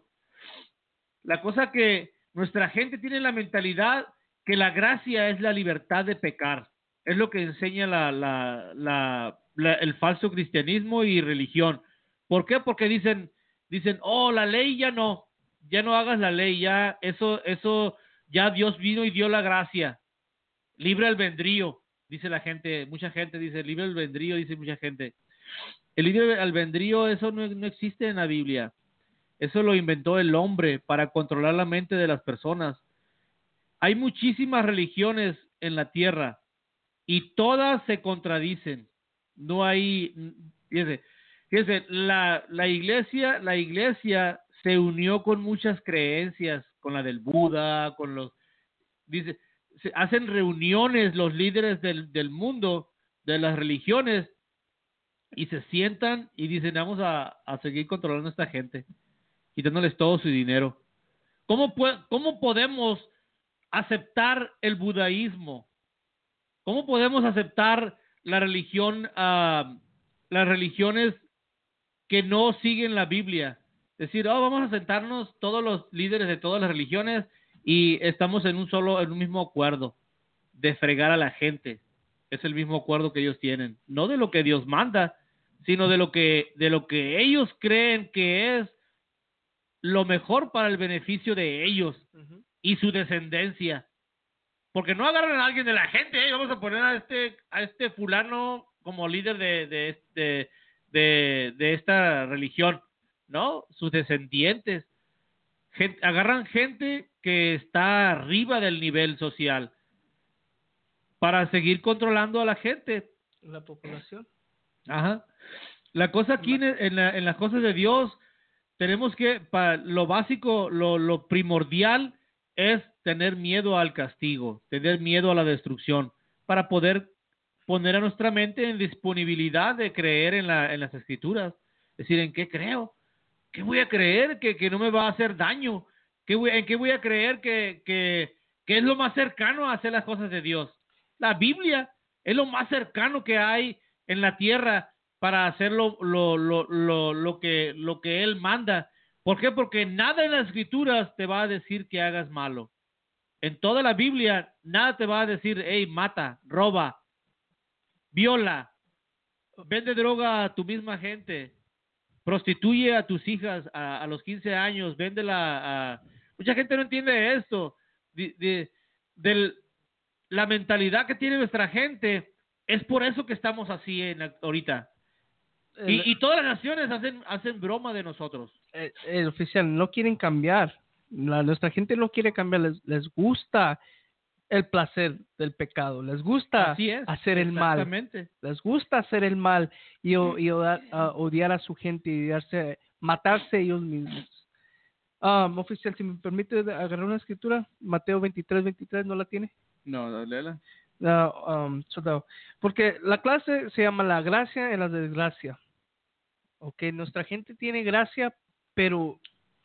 [SPEAKER 1] La cosa que nuestra gente tiene la mentalidad que la gracia es la libertad de pecar. Es lo que enseña la, la, la, la- el falso cristianismo y religión. ¿Por qué? Porque dicen, dicen, oh, la ley ya no, ya no hagas la ley, ya eso, eso, ya Dios vino y dio la gracia. Libre albedrío, dice la gente, mucha gente dice, libre albedrío, dice mucha gente. El libre albedrío, eso no, no existe en la Biblia. Eso lo inventó el hombre para controlar la mente de las personas. Hay muchísimas religiones en la tierra y todas se contradicen. No hay, fíjese, fíjese, la, la iglesia, la iglesia se unió con muchas creencias, con la del Buda, con los, dice, se hacen reuniones los líderes del, del mundo, de las religiones, y se sientan y dicen, vamos a, a seguir controlando a esta gente, quitándoles todo su dinero. ¿Cómo, ¿Cómo podemos aceptar el budaísmo? ¿Cómo podemos aceptar la religión, uh, las religiones que no siguen la Biblia? Decir, oh, vamos a sentarnos todos los líderes de todas las religiones y estamos en un solo, en un mismo acuerdo de fregar a la gente. Es el mismo acuerdo que ellos tienen, no de lo que Dios manda, sino de lo que, de lo que ellos creen que es lo mejor para el beneficio de ellos
[SPEAKER 2] Ujú.
[SPEAKER 1] y su descendencia. Porque no agarran a alguien de la gente, ¿eh? Vamos a poner a este, a este fulano como líder de, de, de, de, de esta religión, ¿no? Sus descendientes. Gente, agarran gente que está arriba del nivel social para seguir controlando a la gente.
[SPEAKER 2] La población.
[SPEAKER 1] Ajá. La cosa aquí en, en, la, en las cosas de Dios, tenemos que, para lo básico, lo, lo primordial es tener miedo al castigo, tener miedo a la destrucción, para poder poner a nuestra mente en disponibilidad de creer en, la, en las escrituras. Es decir, ¿en qué creo? ¿Qué voy a creer que, que no me va a hacer daño? ¿Qué voy, ¿En qué voy a creer que, que, que es lo más cercano a hacer las cosas de Dios? La Biblia es lo más cercano que hay en la tierra para hacer lo, lo, lo, lo, lo, que, lo que Él manda. ¿Por qué? Porque nada en las escrituras te va a decir que hagas malo. En toda la Biblia, nada te va a decir, hey, mata, roba, viola, vende droga a tu misma gente, prostituye a tus hijas a, a los quince años, véndela a... Mucha gente no entiende esto. De, de, del, la mentalidad que tiene nuestra gente, es por eso que estamos así en la, ahorita.
[SPEAKER 2] El,
[SPEAKER 1] Y, y todas las naciones hacen, hacen broma de nosotros.
[SPEAKER 2] el, el oficial, no quieren cambiar. La, nuestra gente no quiere cambiar. Les, les gusta el placer del pecado. Les gusta
[SPEAKER 1] Así es,
[SPEAKER 2] hacer el mal.
[SPEAKER 1] exactamente.
[SPEAKER 2] Les gusta hacer el mal y, y odiar, uh, odiar a su gente y odiarse, matarse ellos mismos. Um, oficial, si me permite agarrar una escritura, Mateo veintitrés, veintitrés, ¿no la tiene?
[SPEAKER 1] No, no, léela.
[SPEAKER 2] Uh, um, soldado. Porque la clase se llama la gracia en la desgracia. Ok, nuestra gente tiene gracia, pero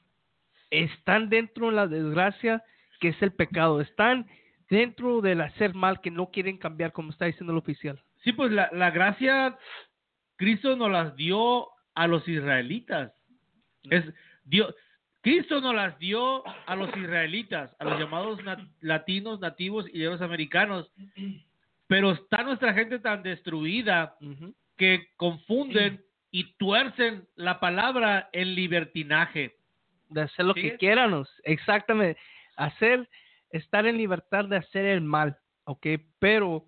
[SPEAKER 2] están dentro de la desgracia que es el pecado. Están dentro del hacer mal que no quieren cambiar, como está diciendo el oficial.
[SPEAKER 1] Sí, pues la, la gracia, Cristo nos las dio a los israelitas. Es Dios, Cristo nos las dio a los israelitas, a los llamados nat latinos, nativos y los americanos. Pero está nuestra gente tan destruida
[SPEAKER 2] Uh-huh.
[SPEAKER 1] que confunden y tuercen la palabra en libertinaje.
[SPEAKER 2] De hacer lo
[SPEAKER 1] ¿Sí?
[SPEAKER 2] que quieramos, exactamente. Hacer, estar en libertad de hacer el mal, ok, pero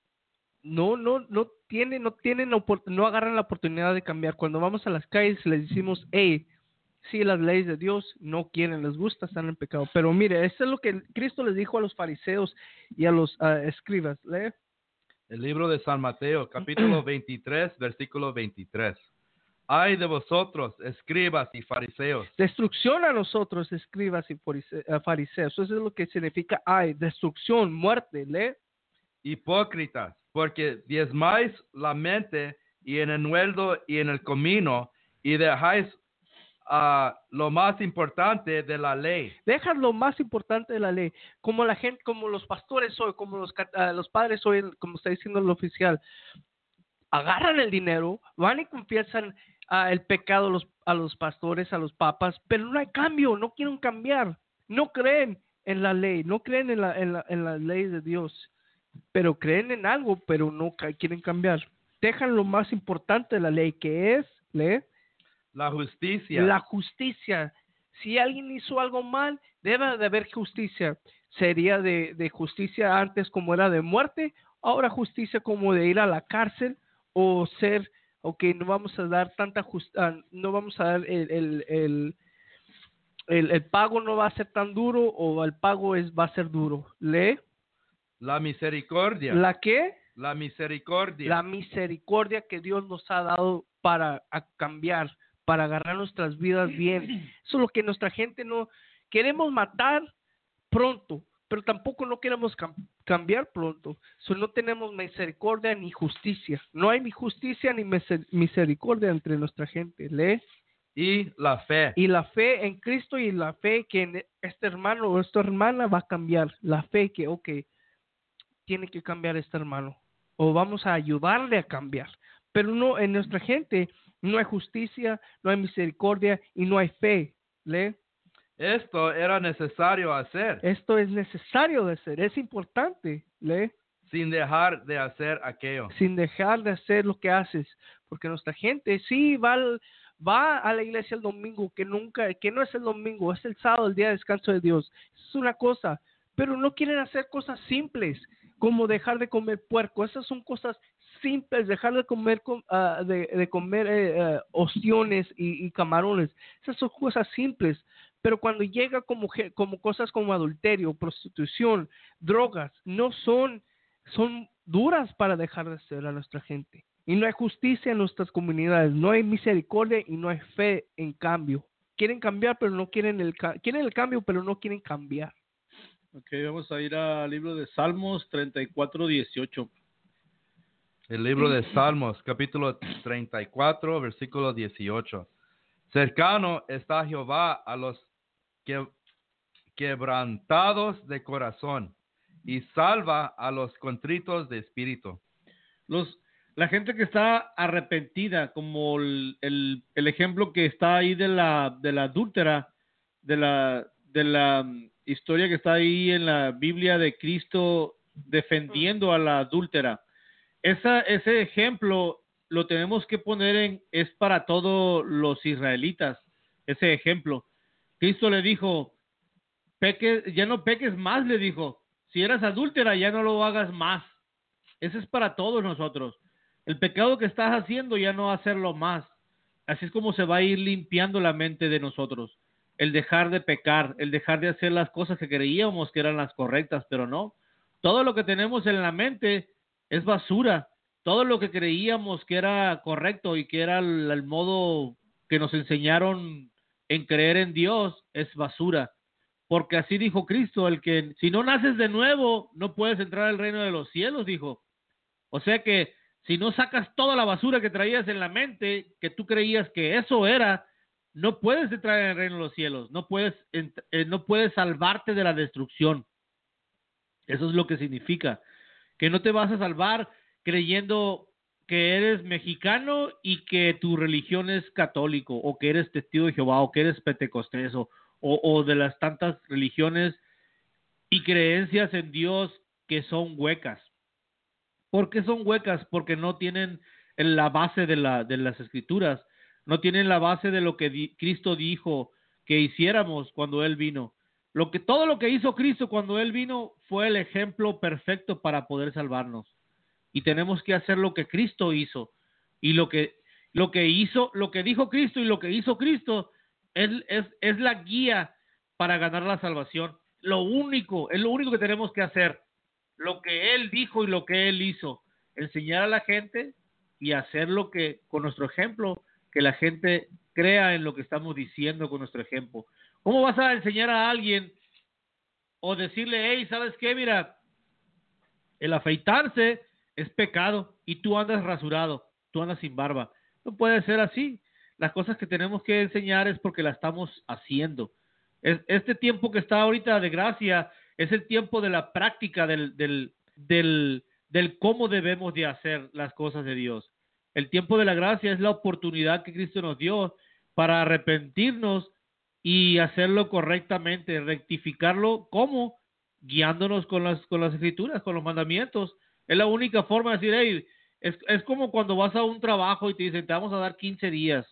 [SPEAKER 2] no, no, no tienen, no tienen, no agarran la oportunidad de cambiar. Cuando vamos a las calles les decimos, hey, sí, las leyes de Dios no quieren, les gusta, están en pecado. Pero mire, eso es lo que Cristo les dijo a los fariseos y a los uh, escribas. ¿Lee?
[SPEAKER 3] El libro de San Mateo, capítulo veintitrés, versículo veintitrés. Ay de vosotros, escribas y fariseos.
[SPEAKER 2] Destrucción a nosotros, escribas y fariseos. Eso es lo que significa ay, destrucción, muerte. ¿Lee?
[SPEAKER 3] Hipócritas, porque diezmáis la mente y en el nueldo y en el comino y dejáis uh, lo más importante de la ley.
[SPEAKER 2] Dejas lo más importante de la ley, como la gente, como los pastores hoy, como los, uh, los padres hoy, como está diciendo el oficial, agarran el dinero, van y confiesan uh, el pecado a los, a los pastores, a los papas, pero no hay cambio, no quieren cambiar, no creen en la ley, no creen en la, en la, en la ley de Dios, pero creen en algo, pero no ca- quieren cambiar. Dejan lo más importante de la ley, que es, ¿lee?
[SPEAKER 3] La justicia.
[SPEAKER 2] La justicia. Si alguien hizo algo mal, debe de haber justicia. Sería de, de justicia antes como era de muerte, ahora justicia como de ir a la cárcel o ser, ok, no vamos a dar tanta justicia, no vamos a dar el, el, el, el, el pago no va a ser tan duro o el pago es va a ser duro. ¿Lee?
[SPEAKER 3] La misericordia.
[SPEAKER 2] ¿La qué?
[SPEAKER 3] La misericordia.
[SPEAKER 2] La misericordia que Dios nos ha dado para a cambiar, para agarrar nuestras vidas bien. Eso es lo que nuestra gente no queremos matar pronto, pero tampoco no queremos cam- cambiar pronto. So, no tenemos misericordia ni justicia. No hay ni justicia ni miser- misericordia entre nuestra gente. ¿Lee?
[SPEAKER 3] Y la fe.
[SPEAKER 2] Y la fe en Cristo y la fe que en este hermano o esta hermana va a cambiar. La fe que, ok, tiene que cambiar este hermano. O vamos a ayudarle a cambiar. Pero no, en nuestra gente no hay justicia, no hay misericordia y no hay fe. ¿Lee?
[SPEAKER 3] Esto era necesario hacer.
[SPEAKER 2] Esto es necesario de hacer, es importante. ¿Lee?
[SPEAKER 3] Sin dejar de hacer aquello.
[SPEAKER 2] Sin dejar de hacer lo que haces. Porque nuestra gente sí va, al, va a la iglesia el domingo, que nunca, que no es el domingo, es el sábado, el día de descanso de Dios. Es una cosa, pero no quieren hacer cosas simples, como dejar de comer puerco. Esas son cosas simples, dejar de comer uh, de, de comer eh, uh, ostiones y, y camarones. Esas son cosas simples, pero cuando llega como, como cosas como adulterio, prostitución, drogas, no son, son duras para dejar de hacer a nuestra gente. Y no hay justicia en nuestras comunidades, no hay misericordia y no hay fe en cambio. Quieren cambiar, pero no quieren el, quieren el cambio, pero no quieren cambiar.
[SPEAKER 1] Ok, vamos a ir al libro de Salmos treinta y cuatro, dieciocho.
[SPEAKER 3] El libro de Salmos, capítulo treinta y cuatro, versículo dieciocho. Cercano está Jehová a los que, quebrantados de corazón y salva a los contritos de espíritu.
[SPEAKER 1] Los, la gente que está arrepentida, como el, el, el ejemplo que está ahí de la, de la adúltera, de la, de la historia que está ahí en la Biblia de Cristo defendiendo a la adúltera. Esa, ese ejemplo lo tenemos que poner en, es para todos los israelitas, ese ejemplo. Cristo le dijo, peque, ya no peques más, le dijo, si eras adúltera ya no lo hagas más. Ese es para todos nosotros. El pecado que estás haciendo ya no hacerlo más. Así es como se va a ir limpiando la mente de nosotros. El dejar de pecar, el dejar de hacer las cosas que creíamos que eran las correctas, pero no. Todo lo que tenemos en la mente es basura. Todo lo que creíamos que era correcto y que era el, el modo que nos enseñaron en creer en Dios es basura. Porque así dijo Cristo, el que si no naces de nuevo no puedes entrar al reino de los cielos, dijo. O sea que si no sacas toda la basura que traías en la mente, que tú creías que eso era, no puedes entrar en el reino de los cielos, no puedes, eh, no puedes salvarte de la destrucción. Eso es lo que significa, que no te vas a salvar creyendo que eres mexicano y que tu religión es católico, o que eres testigo de Jehová, o que eres pentecostés, o, o, o de las tantas religiones y creencias en Dios que son huecas. ¿Por qué son huecas? Porque no tienen la base de, la, de las escrituras, no tienen la base de lo que di, Cristo dijo que hiciéramos cuando Él vino. Lo que, todo lo que hizo Cristo cuando Él vino fue el ejemplo perfecto para poder salvarnos. Y tenemos que hacer lo que Cristo hizo. Y lo que, lo que hizo, lo que dijo Cristo y lo que hizo Cristo es, es, es la guía para ganar la salvación. Lo único, es lo único que tenemos que hacer. Lo que Él dijo y lo que Él hizo. Enseñar a la gente y hacer lo que, con nuestro ejemplo, que la gente crea en lo que estamos diciendo con nuestro ejemplo. ¿Cómo vas a enseñar a alguien o decirle, hey, ¿sabes qué? Mira, el afeitarse es pecado y tú andas rasurado, tú andas sin barba? No puede ser así. Las cosas que tenemos que enseñar es porque las estamos haciendo. Es, este tiempo que está ahorita de gracia es el tiempo de la práctica del, del, del, del cómo debemos de hacer las cosas de Dios. El tiempo de la gracia es la oportunidad que Cristo nos dio para arrepentirnos y hacerlo correctamente, rectificarlo. ¿Cómo? Guiándonos con las, con las escrituras, con los mandamientos. Es la única forma de decir, hey, es, es como cuando vas a un trabajo y te dicen, te vamos a dar quince días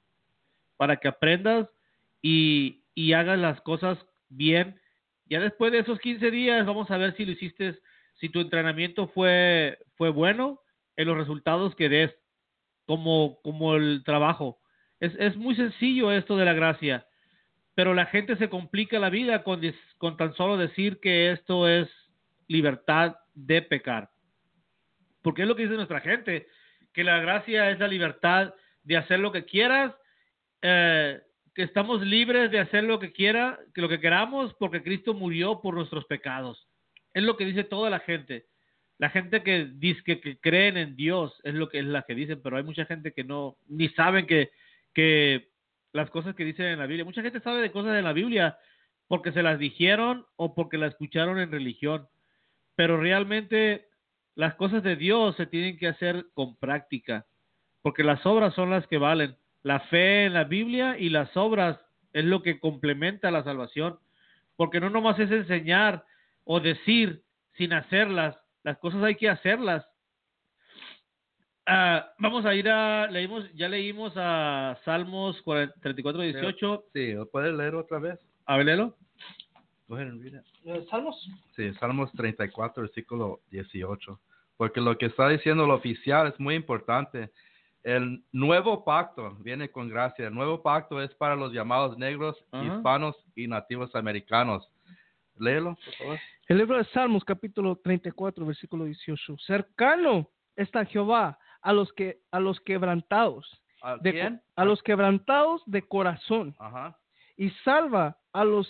[SPEAKER 1] para que aprendas y, y hagas las cosas bien. Ya después de esos quince días vamos a ver si lo hiciste, si tu entrenamiento fue, fue bueno en los resultados que des, como, como el trabajo. Es, es muy sencillo esto de la gracia, pero la gente se complica la vida con, con tan solo decir que esto es libertad de pecar. Porque es lo que dice nuestra gente, que la gracia es la libertad de hacer lo que quieras, eh, que estamos libres de hacer lo que quiera, que lo que queramos, porque Cristo murió por nuestros pecados. Es lo que dice toda la gente. La gente que dice que, que creen en Dios es lo que es la que dicen, pero hay mucha gente que no, ni saben que, que las cosas que dicen en la Biblia. Mucha gente sabe de cosas de la Biblia porque se las dijeron o porque las escucharon en religión, pero realmente las cosas de Dios se tienen que hacer con práctica, porque las obras son las que valen. La fe en la Biblia y las obras es lo que complementa la salvación, porque no nomás es enseñar o decir sin hacerlas, las cosas hay que hacerlas. Uh, vamos a ir a, leímos, ya leímos a Salmos treinta y cuatro, dieciocho.
[SPEAKER 3] Sí, ¿lo puedes leer otra vez?
[SPEAKER 1] A ver, léelo.
[SPEAKER 3] Go ahead and read it.
[SPEAKER 2] ¿Salmos?
[SPEAKER 3] Sí, Salmos treinta y cuatro, versículo dieciocho. Porque lo que está diciendo el oficial es muy importante. El nuevo pacto viene con gracia. El nuevo pacto es para los llamados negros, uh-huh, hispanos y nativos americanos. Léelo, por favor.
[SPEAKER 2] El libro de Salmos, capítulo treinta y cuatro, versículo dieciocho. Cercano está Jehová a los que a los quebrantados.
[SPEAKER 3] ¿A
[SPEAKER 2] de,
[SPEAKER 3] quién?
[SPEAKER 2] A los quebrantados de corazón.
[SPEAKER 3] Ajá.
[SPEAKER 2] Y salva a los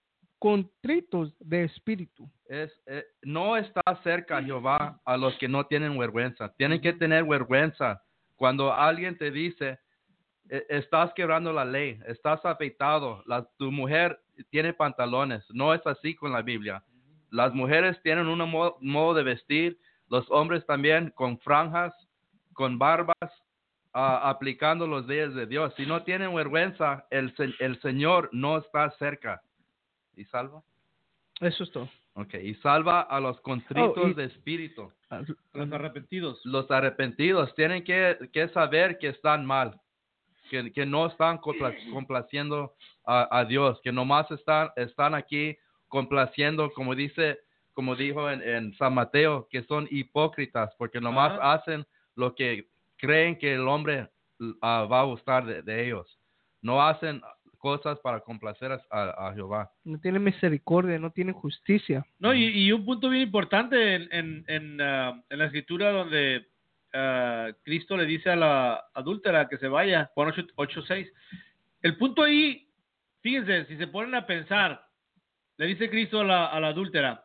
[SPEAKER 2] contritos de espíritu.
[SPEAKER 3] Es, eh, no está cerca Jehová a los que no tienen vergüenza. Tienen que tener vergüenza. Cuando alguien te dice, eh, estás quebrando la ley, estás afeitado, la, tu mujer tiene pantalones. No es así con la Biblia. Las mujeres tienen un modo, modo de vestir, los hombres también con franjas, con barbas, uh, aplicando los días de Dios. Si no tienen vergüenza, el, el Señor no está cerca. ¿Y salva?
[SPEAKER 2] Eso es todo.
[SPEAKER 3] Okay, y salva a los contritos
[SPEAKER 2] oh, y,
[SPEAKER 3] de espíritu.
[SPEAKER 1] A los arrepentidos.
[SPEAKER 3] Los arrepentidos tienen que, que saber que están mal, que, que no están compla, complaciendo a, a Dios, que nomás están, están aquí complaciendo, como dice, como dijo en, en San Mateo, que son hipócritas, porque nomás uh-huh. hacen lo que creen que el hombre uh, va a gustar de, de ellos. No hacen cosas para complacer a, a, a Jehová.
[SPEAKER 2] No tiene misericordia, no tiene justicia.
[SPEAKER 1] No, y, y un punto bien importante en, en, en, uh, en la escritura donde uh, Cristo le dice a la adúltera que se vaya, Juan ocho seis. El punto ahí, fíjense, si se ponen a pensar, le dice Cristo a la, a la adúltera,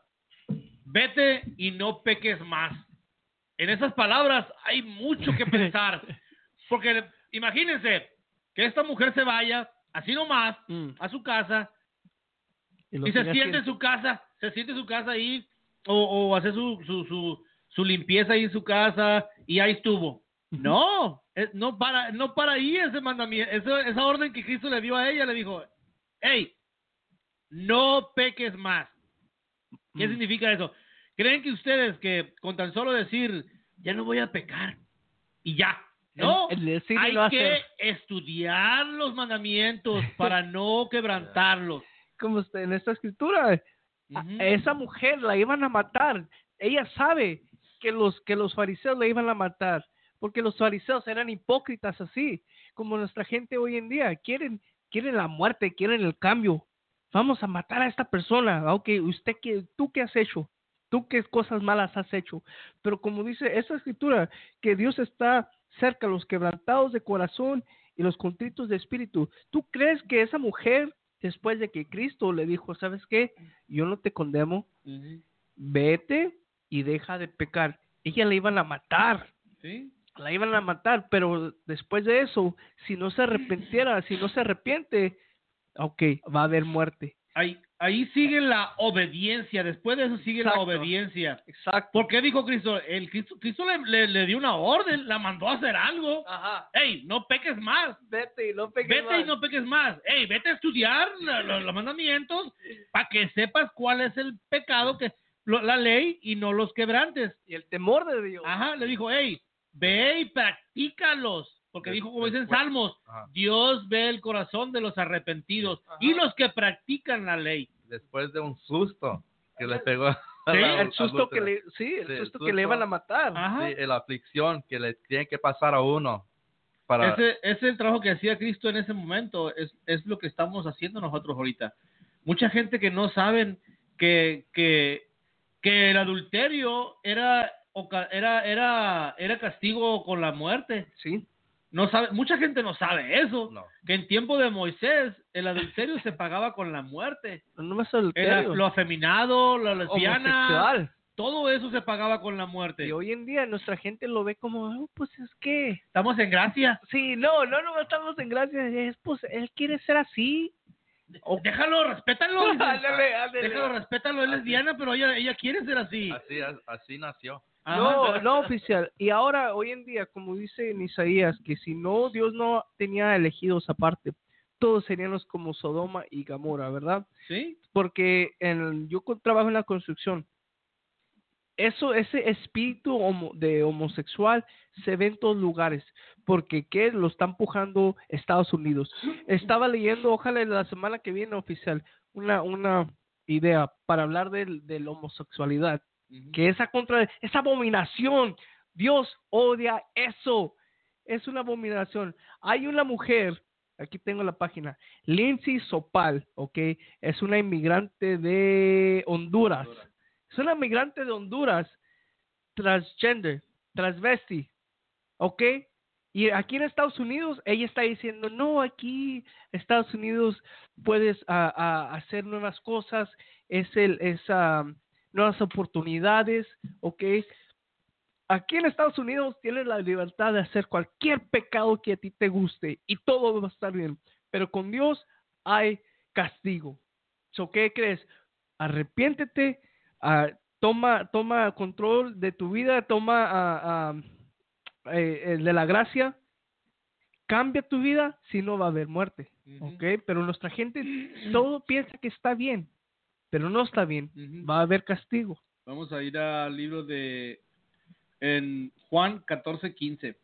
[SPEAKER 1] vete y no peques más. En esas palabras hay mucho que pensar, porque imagínense que esta mujer se vaya así nomás, mm. a su casa, y, y se siente en su casa, se siente en su casa ahí, o, o hace su, su, su, su limpieza ahí en su casa, y ahí estuvo. Uh-huh. No, es, no para, no para ahí ese mandamiento, esa, esa orden que Cristo le dio a ella, le dijo, hey, no peques más. ¿Qué mm. significa eso? ¿Creen que ustedes que con tan solo decir, ya no voy a pecar, y ya, no, el, el hay que estudiar los mandamientos para no quebrantarlos.
[SPEAKER 2] Como está en esta escritura, uh-huh. a esa mujer la iban a matar. Ella sabe que los, que los fariseos la iban a matar, porque los fariseos eran hipócritas así, como nuestra gente hoy en día. Quieren, quieren la muerte, quieren el cambio. Vamos a matar a esta persona. Aunque usted, que, ¿tú qué has hecho? ¿Tú qué cosas malas has hecho? Pero como dice esa escritura, que Dios está cerca a los quebrantados de corazón y los contritos de espíritu. ¿Tú crees que esa mujer, después de que Cristo le dijo, ¿sabes qué? Yo no te condeno,
[SPEAKER 1] Ujú.
[SPEAKER 2] vete y deja de pecar, ella la iban a matar?
[SPEAKER 1] Sí.
[SPEAKER 2] La iban a matar, pero después de eso, si no se arrepintiera, si no se arrepiente, ok, va a haber muerte.
[SPEAKER 1] Ahí, ahí sigue la obediencia. Después de eso sigue
[SPEAKER 2] Exacto.
[SPEAKER 1] la obediencia.
[SPEAKER 2] Exacto.
[SPEAKER 1] ¿Por qué dijo Cristo? El Cristo, Cristo le, le, le dio una orden, la mandó a hacer algo.
[SPEAKER 2] Ajá.
[SPEAKER 1] Ey, no peques más.
[SPEAKER 2] Vete y no peques
[SPEAKER 1] Vete
[SPEAKER 2] más.
[SPEAKER 1] y no peques más. Ey, vete a estudiar la- la- los mandamientos para que sepas cuál es el pecado, que lo- la ley, y no los quebrantes.
[SPEAKER 2] Y el temor de Dios.
[SPEAKER 1] Ajá, le dijo, hey, ve y practícalos. Porque
[SPEAKER 3] Des-
[SPEAKER 1] dijo, como dicen
[SPEAKER 3] después-
[SPEAKER 1] Salmos,
[SPEAKER 3] Ajá.
[SPEAKER 1] Dios ve el corazón de los arrepentidos
[SPEAKER 2] Ajá.
[SPEAKER 1] y los que practican la ley.
[SPEAKER 3] Después de un susto que le pegó. a
[SPEAKER 1] Sí,
[SPEAKER 3] la
[SPEAKER 2] El susto que
[SPEAKER 3] adúltera.
[SPEAKER 2] le, sí, el
[SPEAKER 3] Sí, el
[SPEAKER 2] susto que le
[SPEAKER 3] susto.
[SPEAKER 2] iban a matar.
[SPEAKER 1] Ajá.
[SPEAKER 3] Sí, la aflicción que le tiene que pasar a uno para
[SPEAKER 1] Ese, ese es el trabajo que hacía Cristo en ese momento. Es, es lo que estamos haciendo nosotros ahorita. Mucha gente que no saben que, que, que el adulterio era, oca- era, era, era castigo con la muerte.
[SPEAKER 2] Sí.
[SPEAKER 1] No sabe, mucha gente no sabe eso.
[SPEAKER 3] No.
[SPEAKER 1] Que en tiempo de Moisés el adulterio se pagaba con la muerte.
[SPEAKER 2] No más
[SPEAKER 1] El,
[SPEAKER 2] adulterio.
[SPEAKER 1] lo afeminado, la lesbiana,
[SPEAKER 2] Homosexual.
[SPEAKER 1] todo eso se pagaba con la muerte.
[SPEAKER 2] Y hoy en día nuestra gente lo ve como, oh, pues es que,
[SPEAKER 1] Estamos en gracia.
[SPEAKER 2] sí, no, no, no estamos en gracia, es pues él quiere ser así. O-
[SPEAKER 1] Déjalo, respétalo. dice.
[SPEAKER 2] Ándale, ándale.
[SPEAKER 1] Déjalo, respétalo. Es
[SPEAKER 3] Así.
[SPEAKER 1] lesbiana, pero ella, ella quiere ser así.
[SPEAKER 3] así así nació.
[SPEAKER 1] Ajá.
[SPEAKER 2] No, no, oficial. Y ahora, hoy en día, como dice en Isaías, que si no, Dios no tenía elegidos aparte, todos seríamos como Sodoma y Gomorra, ¿verdad?
[SPEAKER 1] Sí.
[SPEAKER 2] Porque en, yo co- trabajo en la construcción. Eso, ese espíritu homo- de homosexual se ve en todos lugares, porque ¿qué? Lo está empujando Estados Unidos. Estaba leyendo, ojalá la semana que viene, oficial, una, una idea para hablar del- de la homosexualidad, que esa contra, esa abominación, Dios odia eso, es una abominación. Hay una mujer, aquí tengo la página, Lindsay Sopal, ok, es una inmigrante de Honduras. Es una migrante de Honduras, transgender, transvesti, ¿ok? Y aquí en Estados Unidos, ella está diciendo, no, aquí Estados Unidos puedes a, a hacer nuevas cosas, es el, es ah, nuevas oportunidades, ¿ok? Aquí en Estados Unidos tienes la libertad de hacer cualquier pecado que a ti te guste y todo va a estar bien, pero con Dios hay castigo. So, ¿qué crees? Arrepiéntete. Ah, toma, toma control de tu vida, toma ah, ah, eh, eh, de la gracia, cambia tu vida, si no va a haber muerte,
[SPEAKER 1] Ujú.
[SPEAKER 2] ¿ok? Pero nuestra gente todo piensa que está bien, pero no está bien,
[SPEAKER 1] Ujú.
[SPEAKER 2] va a haber castigo.
[SPEAKER 1] Vamos a ir al libro de en Juan catorce quince.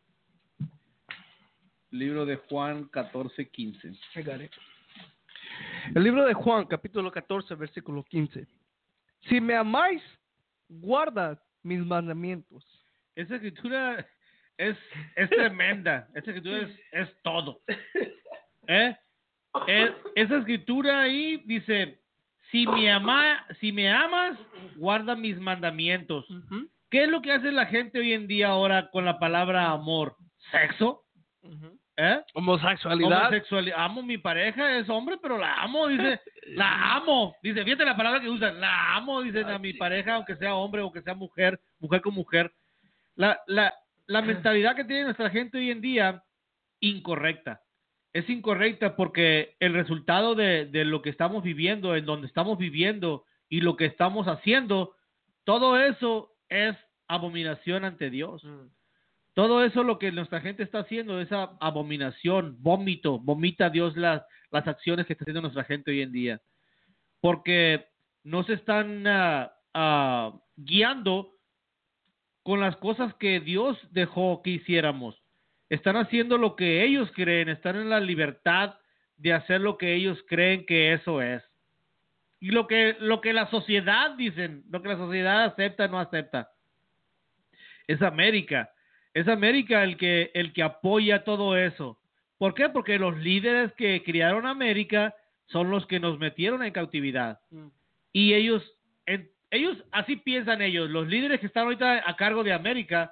[SPEAKER 1] Libro de Juan catorce quince.
[SPEAKER 2] I got it. El libro de Juan, capítulo catorce, versículo quince. Si me amáis, guardad mis mandamientos.
[SPEAKER 1] Esa escritura es, es tremenda. Esa escritura es, es todo. ¿Eh? Es- esa escritura ahí dice, si me, ama, si me amas, guarda mis mandamientos.
[SPEAKER 2] Ujú,
[SPEAKER 1] ¿Qué es lo que hace la gente hoy en día ahora con la palabra amor? ¿Sexo?
[SPEAKER 2] ujú.
[SPEAKER 1] ¿Eh?
[SPEAKER 2] Homosexualidad.
[SPEAKER 1] Homosexualidad. Amo mi pareja, es hombre, pero la amo, dice, la amo. Dice, fíjate la palabra que usan, la amo, dicen a mi pareja, aunque sea hombre o que sea mujer, mujer con mujer. La, la, la mentalidad que tiene nuestra gente hoy en día, incorrecta. Es incorrecta porque el resultado de, de lo que estamos viviendo, en donde estamos viviendo y lo que estamos haciendo, todo eso es abominación ante Dios.
[SPEAKER 2] Mm.
[SPEAKER 1] Todo eso lo que nuestra gente está haciendo es a- abominación, vómito, vomita Dios las, las acciones que está haciendo nuestra gente hoy en día. Porque no se están ah, ah, guiando con las cosas que Dios dejó que hiciéramos. Están haciendo lo que ellos creen, están en la libertad de hacer lo que ellos creen que eso es. Y lo que, lo que la sociedad dicen, lo que la sociedad acepta, no acepta. Es América. Es América el que, el que apoya todo eso. ¿Por qué? Porque los líderes que criaron América son los que nos metieron en cautividad.
[SPEAKER 2] Mm.
[SPEAKER 1] Y ellos, en, ellos, así piensan ellos, los líderes que están ahorita a cargo de América,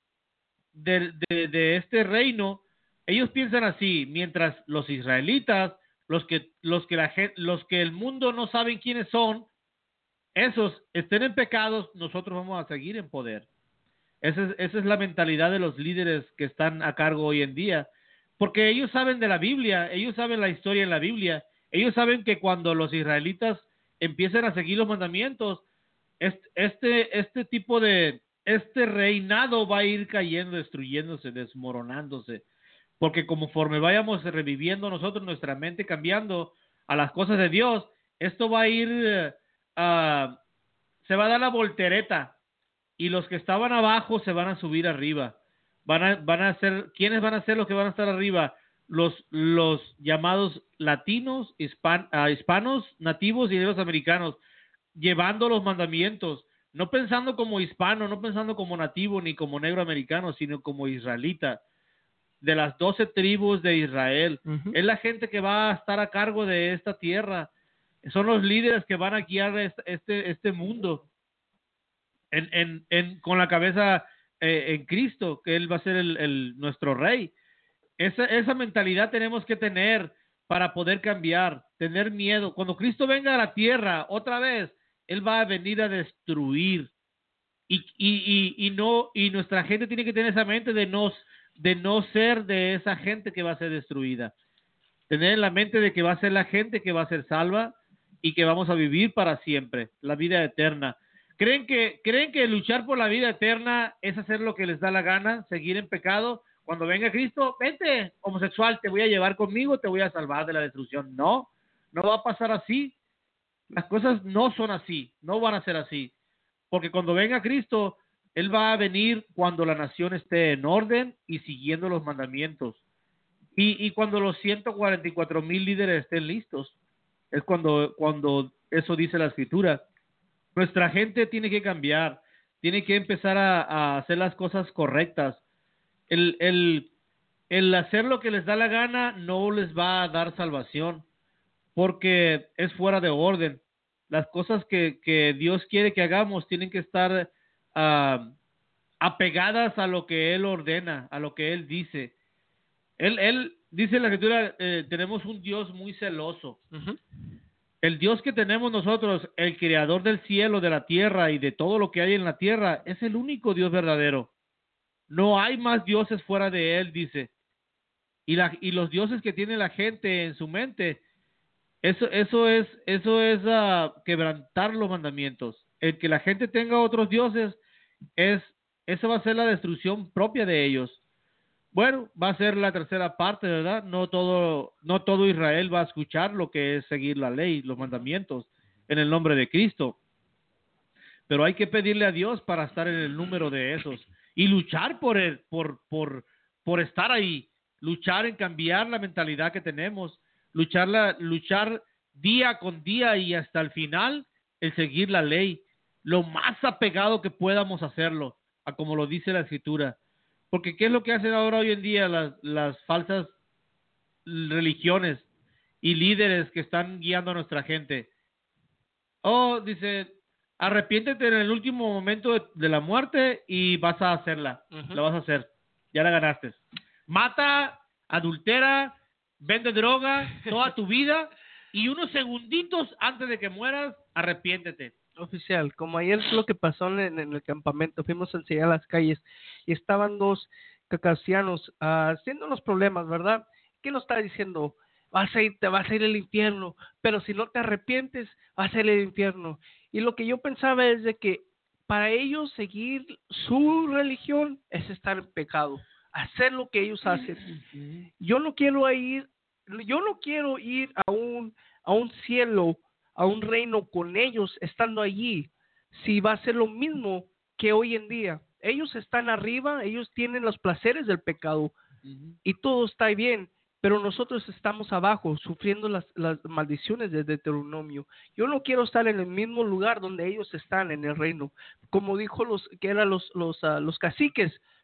[SPEAKER 1] de, de, de este reino, ellos piensan así, mientras los israelitas, los que, los que la gente, los que el mundo no saben quiénes son, esos estén en pecados, nosotros vamos a seguir en poder. Esa es, esa es la mentalidad de los líderes que están a cargo hoy en día, porque ellos saben de la Biblia, ellos saben la historia en la Biblia, ellos saben que cuando los israelitas empiecen a seguir los mandamientos, este, este, este tipo de, este reinado va a ir cayendo, destruyéndose, desmoronándose, porque conforme vayamos reviviendo nosotros nuestra mente, cambiando a las cosas de Dios, esto va a ir, uh, se va a dar la voltereta, y los que estaban abajo se van a subir arriba. Van a, van a ser, ¿quiénes van a ser los que van a estar arriba? Los, los llamados latinos, hispan, uh, hispanos, nativos y los americanos, llevando los mandamientos, no pensando como hispano, no pensando como nativo ni como negro americano, sino como israelita, de las doce tribus de Israel. Uh-huh. Es la gente que va a estar a cargo de esta tierra. Son los líderes que van a guiar este, este mundo. En, en, en, con la cabeza eh, en Cristo, que Él va a ser el, el, nuestro Rey. Esa, esa mentalidad tenemos que tener para poder cambiar, tener miedo. Cuando Cristo venga a la tierra otra vez, Él va a venir a destruir. Y, y, y, y, no, y nuestra gente tiene que tener esa mente de no, de no ser de esa gente que va a ser destruida. Tener en la mente de que va a ser la gente que va a ser salva y que vamos a vivir para siempre, la vida eterna. ¿Creen que, ¿Creen que luchar por la vida eterna es hacer lo que les da la gana, seguir en pecado? Cuando venga Cristo, vente, homosexual, te voy a llevar conmigo, te voy a salvar de la destrucción. No, no va a pasar así. Las cosas no son así, no van a ser así. Porque cuando venga Cristo, Él va a venir cuando la nación esté en orden y siguiendo los mandamientos. Y, y cuando los ciento cuarenta y cuatro mil líderes estén listos, es cuando, cuando eso dice la Escritura. Nuestra gente tiene que cambiar, tiene que empezar a, a hacer las cosas correctas. El, el, el hacer lo que les da la gana no les va a dar salvación, porque es fuera de orden. Las cosas que, que Dios quiere que hagamos tienen que estar uh, apegadas a lo que Él ordena, a lo que Él dice. Él, él dice en la Escritura, eh, tenemos un Dios muy celoso. Uh-huh. El Dios que tenemos nosotros, el creador del cielo, de la tierra y de todo lo que hay en la tierra, es el único Dios verdadero. No hay más dioses fuera de Él, dice. Y, la, y los dioses que tiene la gente en su mente, eso, eso es, eso es uh, quebrantar los mandamientos. El que la gente tenga otros dioses, es, eso va a ser la destrucción propia de ellos. Bueno, va a ser la tercera parte, ¿verdad? No todo, no todo Israel va a escuchar lo que es seguir la ley, los mandamientos, en el nombre de Cristo. Pero hay que pedirle a Dios para estar en el número de esos y luchar por él, por, por, por estar ahí, luchar en cambiar la mentalidad que tenemos, luchar, la, luchar día con día y hasta el final, el seguir la ley, lo más apegado que podamos hacerlo, a como lo dice la Escritura. Porque ¿qué es lo que hacen ahora hoy en día las, las falsas religiones y líderes que están guiando a nuestra gente? Oh, dice, arrepiéntete en el último momento de, de la muerte y vas a hacerla. Uh-huh. La vas a hacer. Ya la ganaste. Mata, adultera, vende droga toda tu vida y unos segunditos antes de que mueras, arrepiéntete.
[SPEAKER 2] Oficial, como ayer es lo que pasó en, en el campamento, fuimos a enseñar las calles y estaban dos caucasianos uh, haciendo los problemas, ¿verdad? ¿Qué nos está diciendo? Vas a ir, te vas a ir al infierno, pero si no te arrepientes, vas a ir al infierno. Y lo que yo pensaba es de que para ellos seguir su religión es estar en pecado, hacer lo que ellos hacen. Yo no quiero ir, yo no quiero ir a un, a un cielo, a un reino con ellos estando allí, si va a ser lo mismo que hoy en día. Ellos están arriba, ellos tienen los placeres del pecado uh-huh. y todo está bien, pero nosotros estamos abajo sufriendo las, las maldiciones de Deuteronomio. Yo no quiero estar en el mismo lugar donde ellos están en el reino, como dijo los que eran los, los, uh, los caciques.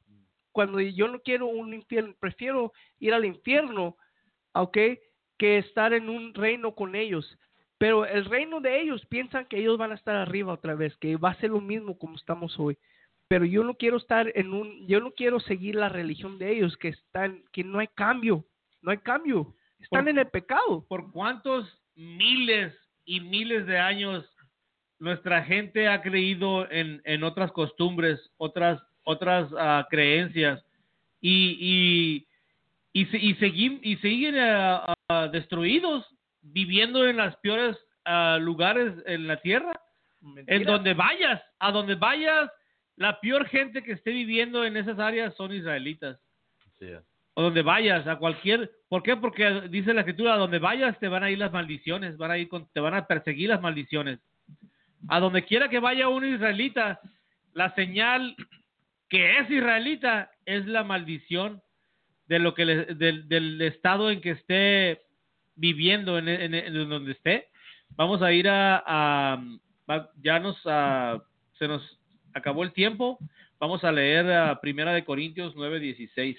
[SPEAKER 2] cuando yo no quiero un infierno, prefiero ir al infierno, ¿ok? Que estar en un reino con ellos. Pero el reino de ellos piensan que ellos van a estar arriba otra vez, que va a ser lo mismo como estamos hoy. Pero yo no quiero estar en un, yo no quiero seguir la religión de ellos, que están, que no hay cambio, no hay cambio, están
[SPEAKER 1] Por-
[SPEAKER 2] en el pecado.
[SPEAKER 1] ¿Por cuántos miles y miles de años nuestra gente ha creído en, en otras costumbres, otras, otras ah, creencias y, y, y, se- y, seguim- y siguen ah, ah, destruidos, viviendo en los peores ah, lugares en la tierra?
[SPEAKER 2] Mentira.
[SPEAKER 1] En donde vayas, a donde vayas, la peor gente que esté viviendo en esas áreas son israelitas.
[SPEAKER 3] Sí.
[SPEAKER 1] O donde vayas, a cualquier, ¿por qué? Porque dice la escritura, a donde vayas te van a ir las maldiciones, van a ir con- te van a perseguir las maldiciones. A donde quiera que vaya un israelita, la señal que es israelita es la maldición de lo que le- del, del estado en que esté viviendo, en, en- en donde esté. Vamos a ir a, a- va- ya nos ah, se nos acabó el tiempo. Vamos a leer a Primera de Corintios nueve dieciséis.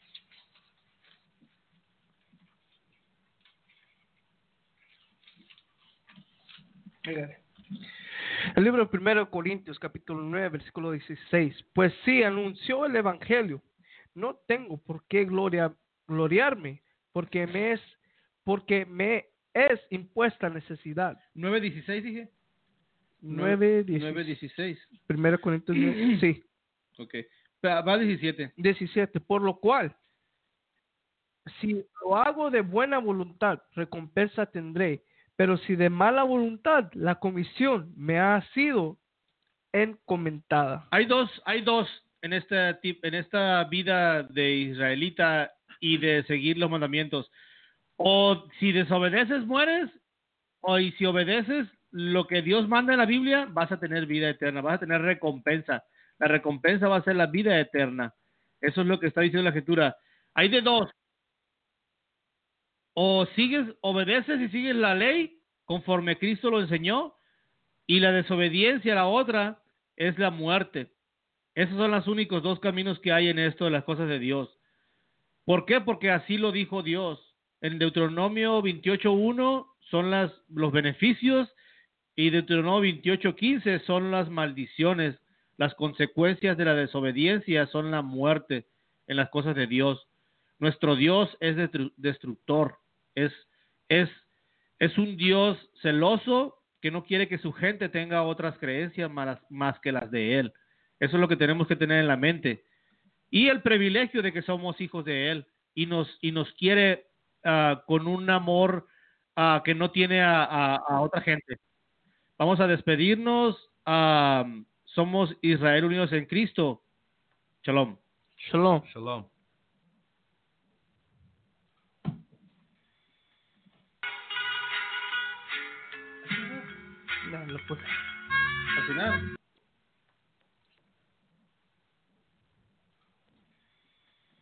[SPEAKER 2] Mira. El libro de primero de Corintios, capítulo nueve, versículo dieciséis. Pues sí, anunció el evangelio. No tengo por qué gloria, gloriarme, porque me es, porque me es impuesta necesidad.
[SPEAKER 1] nueve dieciséis dije.
[SPEAKER 2] nueve,
[SPEAKER 1] nueve dieciséis.
[SPEAKER 2] primero Corintios nueve, sí,
[SPEAKER 1] Ok. Va va diecisiete.
[SPEAKER 2] diecisiete. Por lo cual, si lo hago de buena voluntad, recompensa tendré. Pero si de mala voluntad, la comisión me ha sido encomendada.
[SPEAKER 1] Hay dos, hay dos en esta tip- en esta vida de israelita y de seguir los mandamientos. O si desobedeces mueres, o y si obedeces lo que Dios manda en la Biblia, vas a tener vida eterna, vas a tener recompensa. La recompensa va a ser la vida eterna. Eso es lo que está diciendo la Escritura. Hay de dos. O sigues, obedeces y sigues la ley conforme Cristo lo enseñó, y la desobediencia, la otra, es la muerte. Esos son los únicos dos caminos que hay en esto de las cosas de Dios. ¿Por qué? Porque así lo dijo Dios. En Deuteronomio veintiocho uno son las, los beneficios, y Deuteronomio veintiocho quince son las maldiciones. Las consecuencias de la desobediencia son la muerte en las cosas de Dios. Nuestro Dios es destru- destructor. Es, es, es un Dios celoso que no quiere que su gente tenga otras creencias más, más que las de Él. Eso es lo que tenemos que tener en la mente. Y el privilegio de que somos hijos de Él y nos, y nos quiere ah, con un amor ah, que no tiene a, a- a otra gente. Vamos a despedirnos. ah, somos Israel unidos en Cristo. Shalom.
[SPEAKER 2] Shalom.
[SPEAKER 3] Shalom.
[SPEAKER 2] No, no puedo.
[SPEAKER 1] Al final.